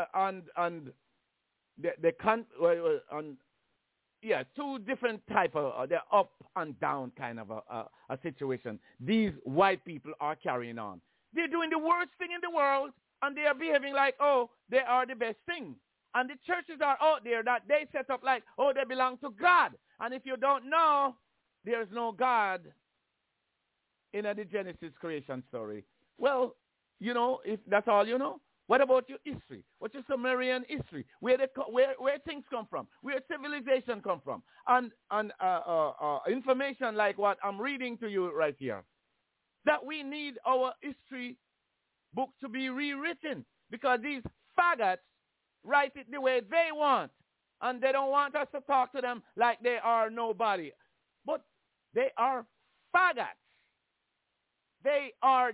two different type of they're up and down kind of a situation. These white people are carrying on. They're doing the worst thing in the world, and they are behaving like, oh, they are the best thing. And the churches are out there that they set up like, oh, they belong to God. And if you don't know, there's no God in the Genesis creation story. Well, if that's all you know, what about your history? What's your Sumerian history? Where things come from? Where civilization come from? And information like what I'm reading to you right here. That we need our history book to be rewritten because these faggots write it the way they want. And they don't want us to talk to them like they are nobody. But they are faggots. They are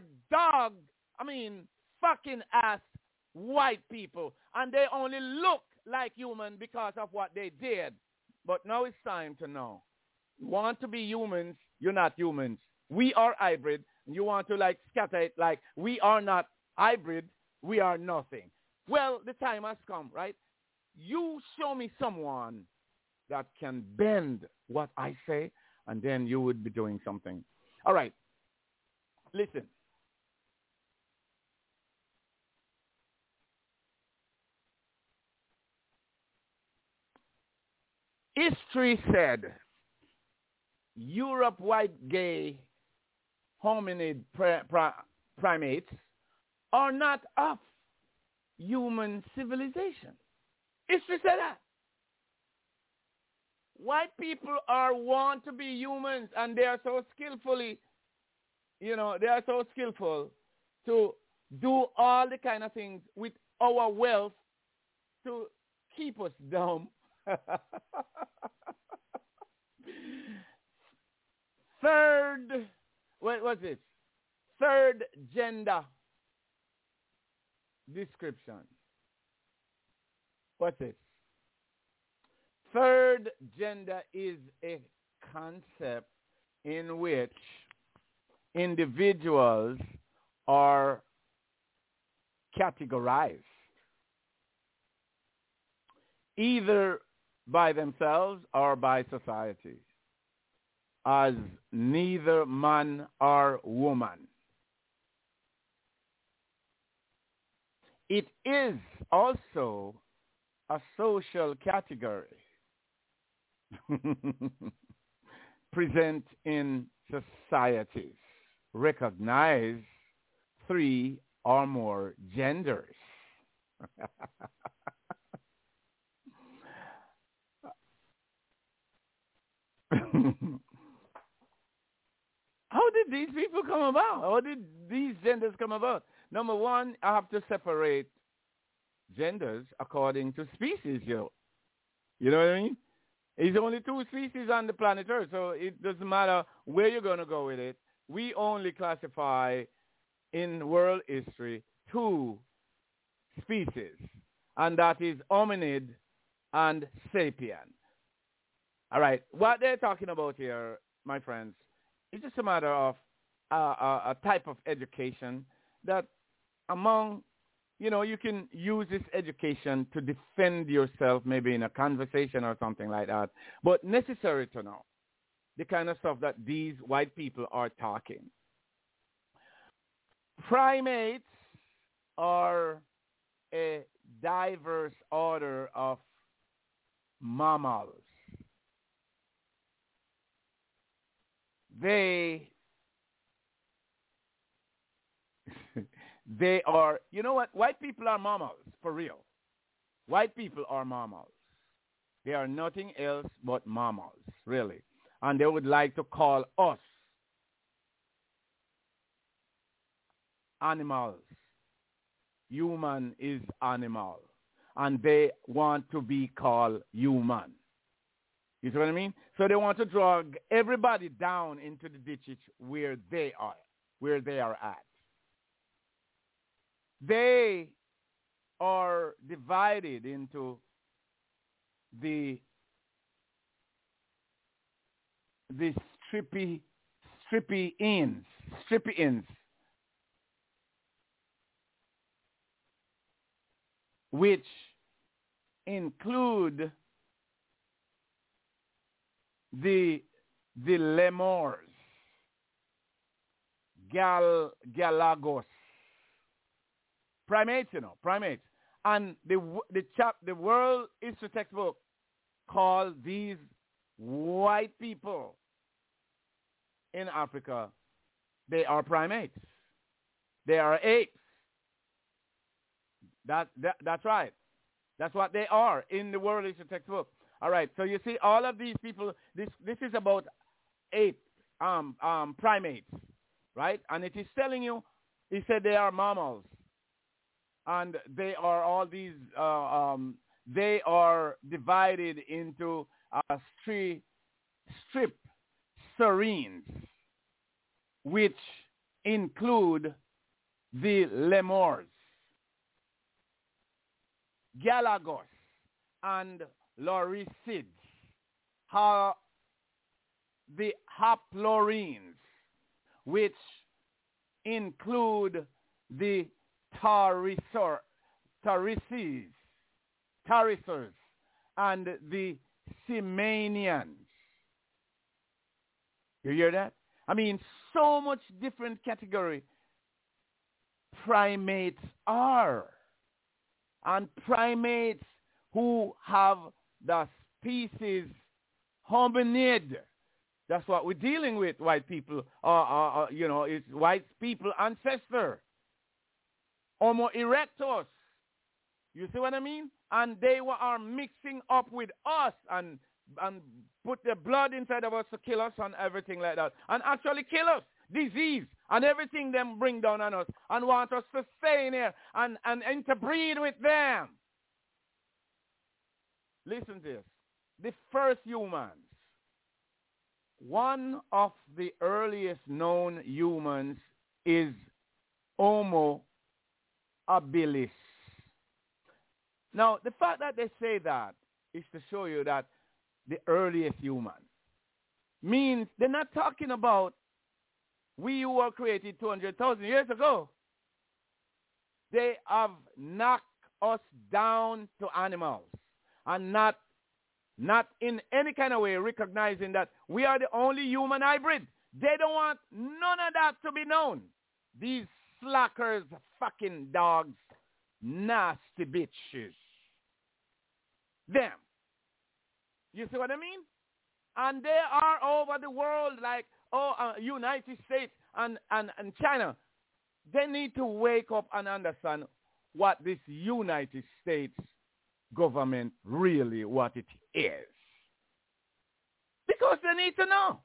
fucking ass white people. And they only look like human because of what they did. But now it's time to know. You want to be humans, you're not humans. We are hybrid. You want to like scatter it like we are not hybrid, we are nothing. Well, the time has come, right? You show me someone that can bend what I say, and then you would be doing something. All right. Listen. History said Europe white gay hominid primates are not of human civilization. History said that. White people are want to be humans, and they are so skillfully, they are so skillful to do all the kind of things with our wealth to keep us dumb. What's this? Third gender description. What's this? Third gender is a concept in which individuals are categorized either by themselves or by society as neither man or woman. It is also a social category present in societies. Recognize 3 or more genders. How did these people come about? How did these genders come about? Number one, I have to separate genders according to species, You know what I mean? There's only 2 species on the planet Earth, so it doesn't matter where you're going to go with it. We only classify in world history 2 species, and that is hominid and sapien. All right, what they're talking about here, my friends, it's just a matter of a type of education that among, you can use this education to defend yourself maybe in a conversation or something like that, but necessary to know the kind of stuff that these white people are talking. Primates are a diverse order of mammals. They are, you know what? White people are mammals, for real. White people are mammals. They are nothing else but mammals, really. And they would like to call us animals. Human is animal. And they want to be called human. You see what I mean? So they want to drag everybody down into the ditch where they are at. They are divided into the strippy-ins, which include the lemurs, galagos, primates, primates, and the world history textbook call these white people in Africa, they are primates. They are apes. That's right. That's what they are in the world history textbook. All right. So you see, all of these people. This is about ape primates, right? And it is telling you. He said they are mammals, and they are all these. They are divided into strip serines, which include the lemurs, galagos, and lorisids, the haplorines, which include the Tarisers, and the Simanians. You hear that? I mean, so much different category primates are. And primates who have the species hominid. That's what we're dealing with, white people. It's white people ancestor. Homo erectus. You see what I mean? And they are mixing up with us and put their blood inside of us to kill us and everything like that. And actually kill us. Disease and everything them bring down on us and want us to stay in here and interbreed with them. Listen to this. The first humans, one of the earliest known humans is Homo habilis. Now, the fact that they say that is to show you that the earliest human means they're not talking about we who were created 200,000 years ago. They have knocked us down to animals and not in any kind of way recognizing that we are the only human hybrid. They don't want none of that to be known. These slackers, fucking dogs, nasty bitches. Them. You see what I mean? And they are over the world like, United States and China. They need to wake up and understand what this United States government really, what it is. Because they need to know.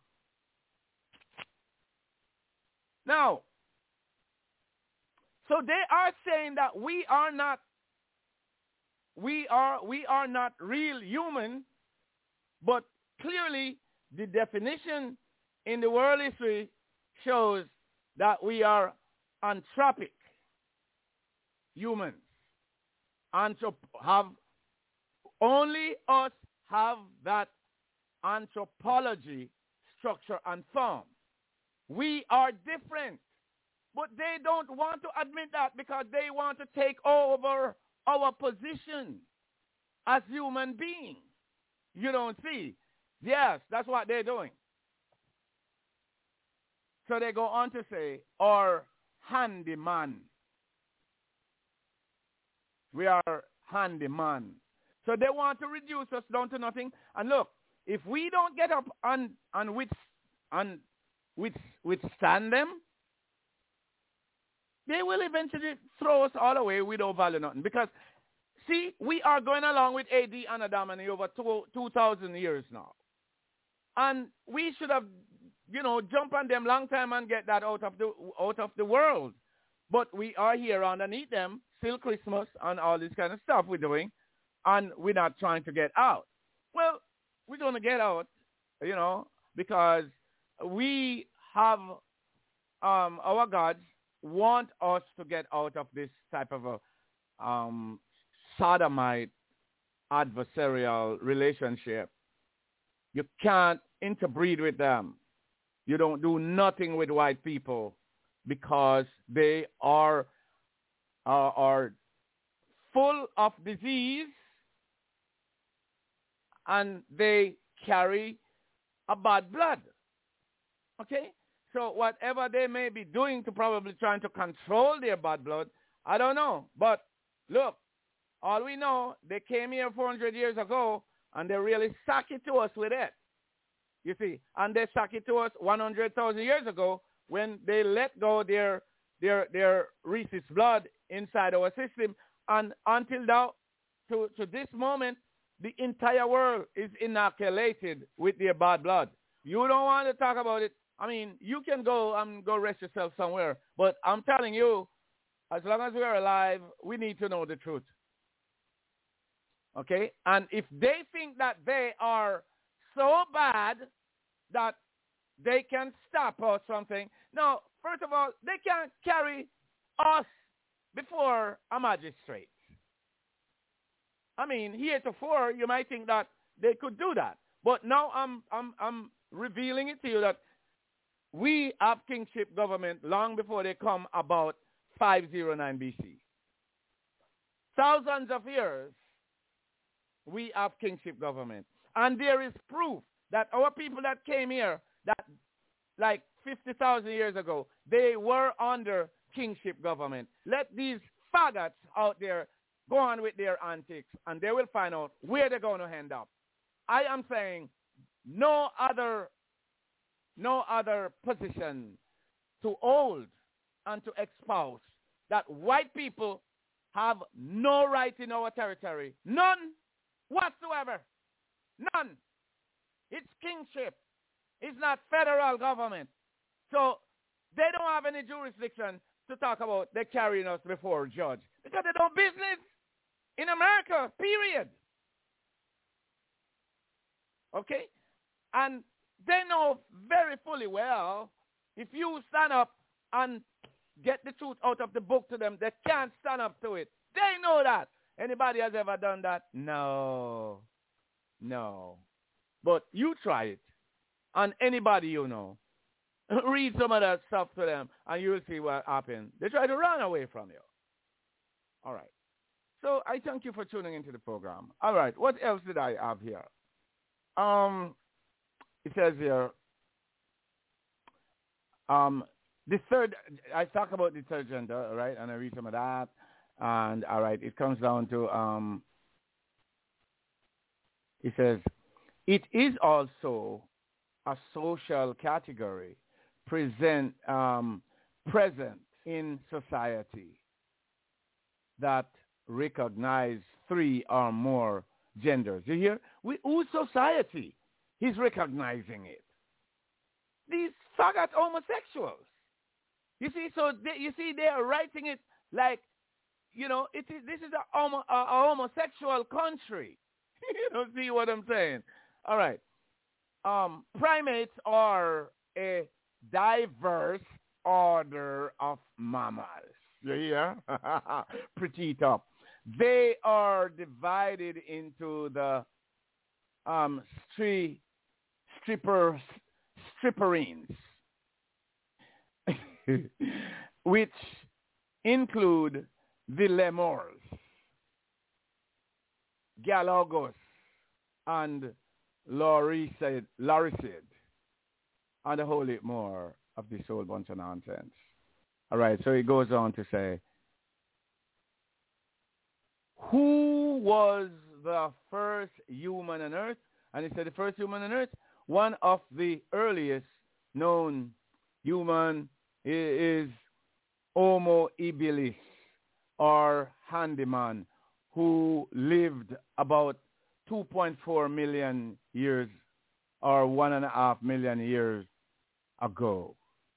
Now, so they are saying that we are not real human, but clearly the definition in the world history shows that we are anthropic humans. Only us have that anthropology, structure, and form. We are different. But they don't want to admit that because they want to take over our position as human beings. You don't see? Yes, that's what they're doing. So they go on to say, or handyman. We are handyman. So they want to reduce us down to nothing. And look, if we don't get up and withstand them, they will eventually throw us all away with no value nothing. Because, see, we are going along with AD and Adamany over 2,000 years now. And we should have, jump on them long time and get that out of the world. But we are here underneath them, still Christmas and all this kind of stuff we're doing, and we're not trying to get out. Well, we're going to get out, because we have our gods want us to get out of this type of a sodomite adversarial relationship. You can't interbreed with them. You don't do nothing with white people because they are full of disease and they carry a bad blood. Okay? So whatever they may be doing to probably trying to control their bad blood, I don't know. But look, all we know, they came here 400 years ago and they really suck it to us with it. You see, and they suck it to us 100,000 years ago when they let go their rhesus blood inside our system. And until now, to this moment, the entire world is inoculated with their bad blood. You don't want to talk about it. I mean, you can go rest yourself somewhere. But I'm telling you, as long as we are alive, we need to know the truth. Okay? And if they think that they are so bad that they can stop us something, no, first of all, they can't carry us before a magistrate. I mean, heretofore, you might think that they could do that. But now I'm revealing it to you that we have kingship government long before they come about 509 BC. Thousands of years, we have kingship government. And there is proof that our people that came here, that like 50,000 years ago, they were under kingship government. Let these faggots out there go on with their antics, and they will find out where they're going to end up. I am saying no other position to hold and to espouse that white people have no right in our territory. None whatsoever. None. It's kingship. It's not federal government. So they don't have any jurisdiction to talk about they carrying us before a judge. Because they don't business in America, period. Okay? And they know very fully well, if you stand up and get the truth out of the book to them, they can't stand up to it. They know that. Anybody has ever done that? No. No. But you try it. And anybody you know, read some of that stuff to them, and you'll see what happens. They try to run away from you. All right. So I thank you for tuning into the program. All right. What else did I have here? It says here, the third, I talk about the third gender, all right, and I read some of that. And, all right, it comes down to, it says, it is also a social category present in society that recognize 3 or more genders. You hear? Whose society is recognizing it? These faggot homosexuals. You see, so they are writing it like, you know, this is a homosexual country. You don't see what I'm saying? All right. Primates are a diverse order of mammals. You hear? Pretty tough. They are divided into the stripperines, which include the lemurs, galagos, and loricid, and a whole lot more of this whole bunch of nonsense. All right, so it goes on to say, who was the first human on earth? And he said the first human on earth, one of the earliest known human is Homo habilis, or handyman, who lived about 2.4 million years or 1.5 million years ago.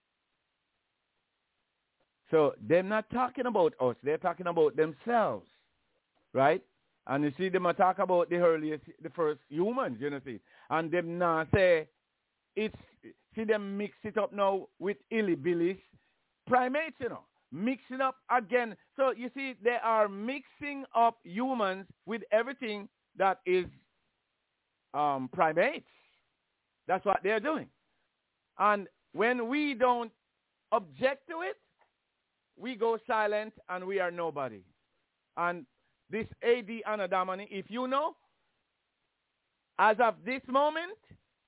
So they're not talking about us. They're talking about themselves, right? And you see them talk about the first humans, you know, see. And them now say, see them mix it up now with illibilis, primates, you know, mixing up again. So you see, they are mixing up humans with everything that is primates. That's what they're doing. And when we don't object to it, we go silent and we are nobody. And this AD Anno Domini, if you know, as of this moment,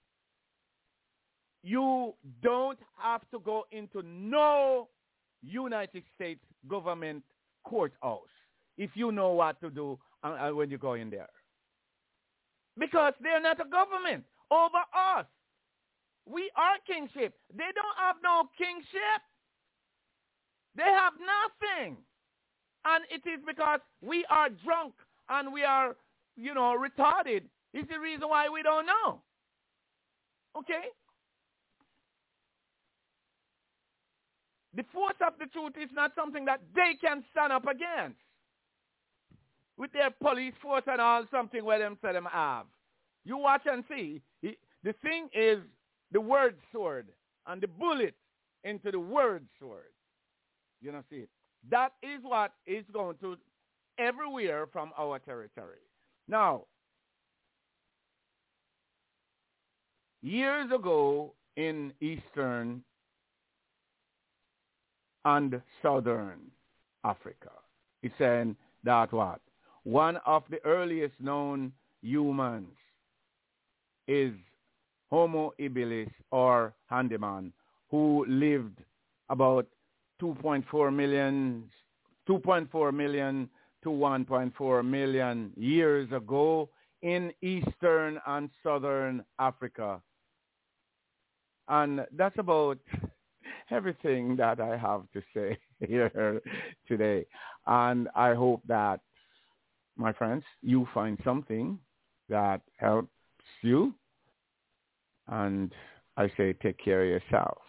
you don't have to go into no United States government courthouse if you know what to do when you go in there. Because they're not a government over us. We are kingship. They don't have no kingship. They have nothing. And it is because we are drunk and we are, you know, retarded. It's the reason why we don't know. Okay? The force of the truth is not something that they can stand up against with their police force and all, something where them say them have. You watch and see. The thing is the word sword and the bullet into the word sword. You know, see it. That is what is going to everywhere from our territory. Now, years ago in Eastern and southern Africa. It's saying that what? One of the earliest known humans is Homo habilis, or handyman, who lived about 2.4 million to 1.4 million years ago in eastern and southern Africa. And that's about everything that I have to say here today. And I hope that, my friends, you find something that helps you. And I say take care of yourself.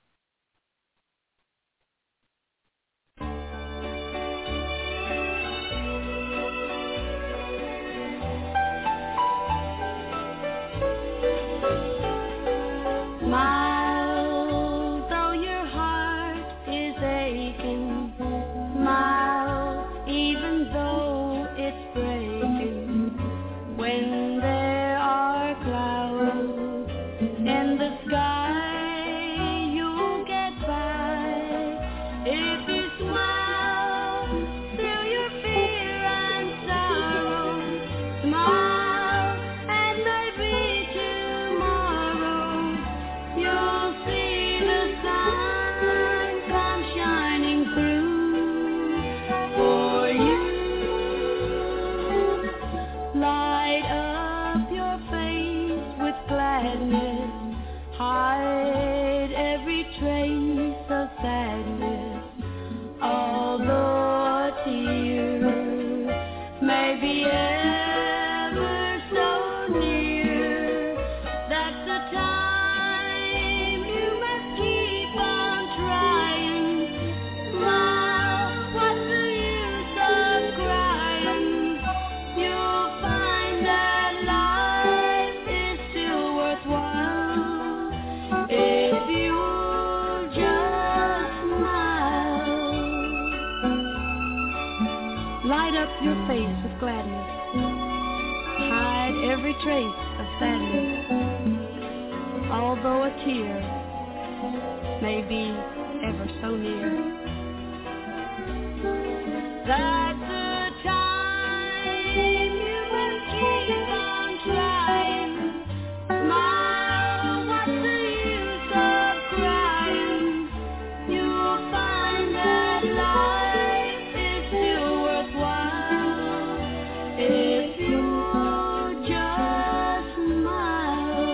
Smile, though your heart is aching. Smile, even though it's breaking. When there are clouds in the sky, you'll get by. If you smile through your fear and sorrow, smile and maybe tomorrow you'll see the sun come shining through for you. Light up your face with gladness, hide every trace of sadness. Although a tear may be ever so near, that's the time you must keep on trying. Smile, what's the use of crying? You'll find that life is still worthwhile if you just smile. Light up your face with gladness, hide every trace of sadness. Although a tear may be ever so near, that's the time you must keep on trying. Smile, what's the use of crying? You'll find that life is still worthwhile if you just smile.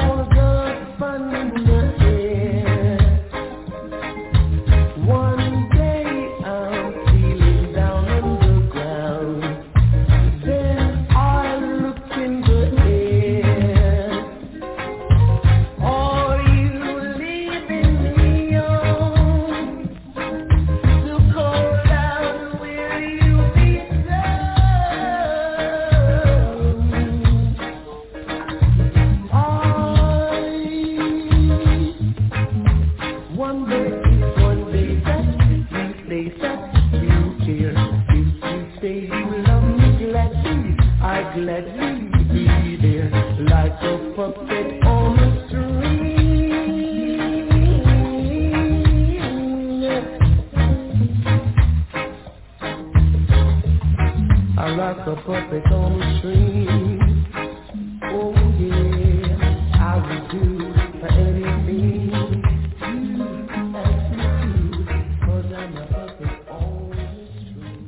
One I'd gladly be there like a puppet on a string. I like a puppet on a string. Oh yeah, I would do for anything you ask me to, 'cause I'm a puppet on a string.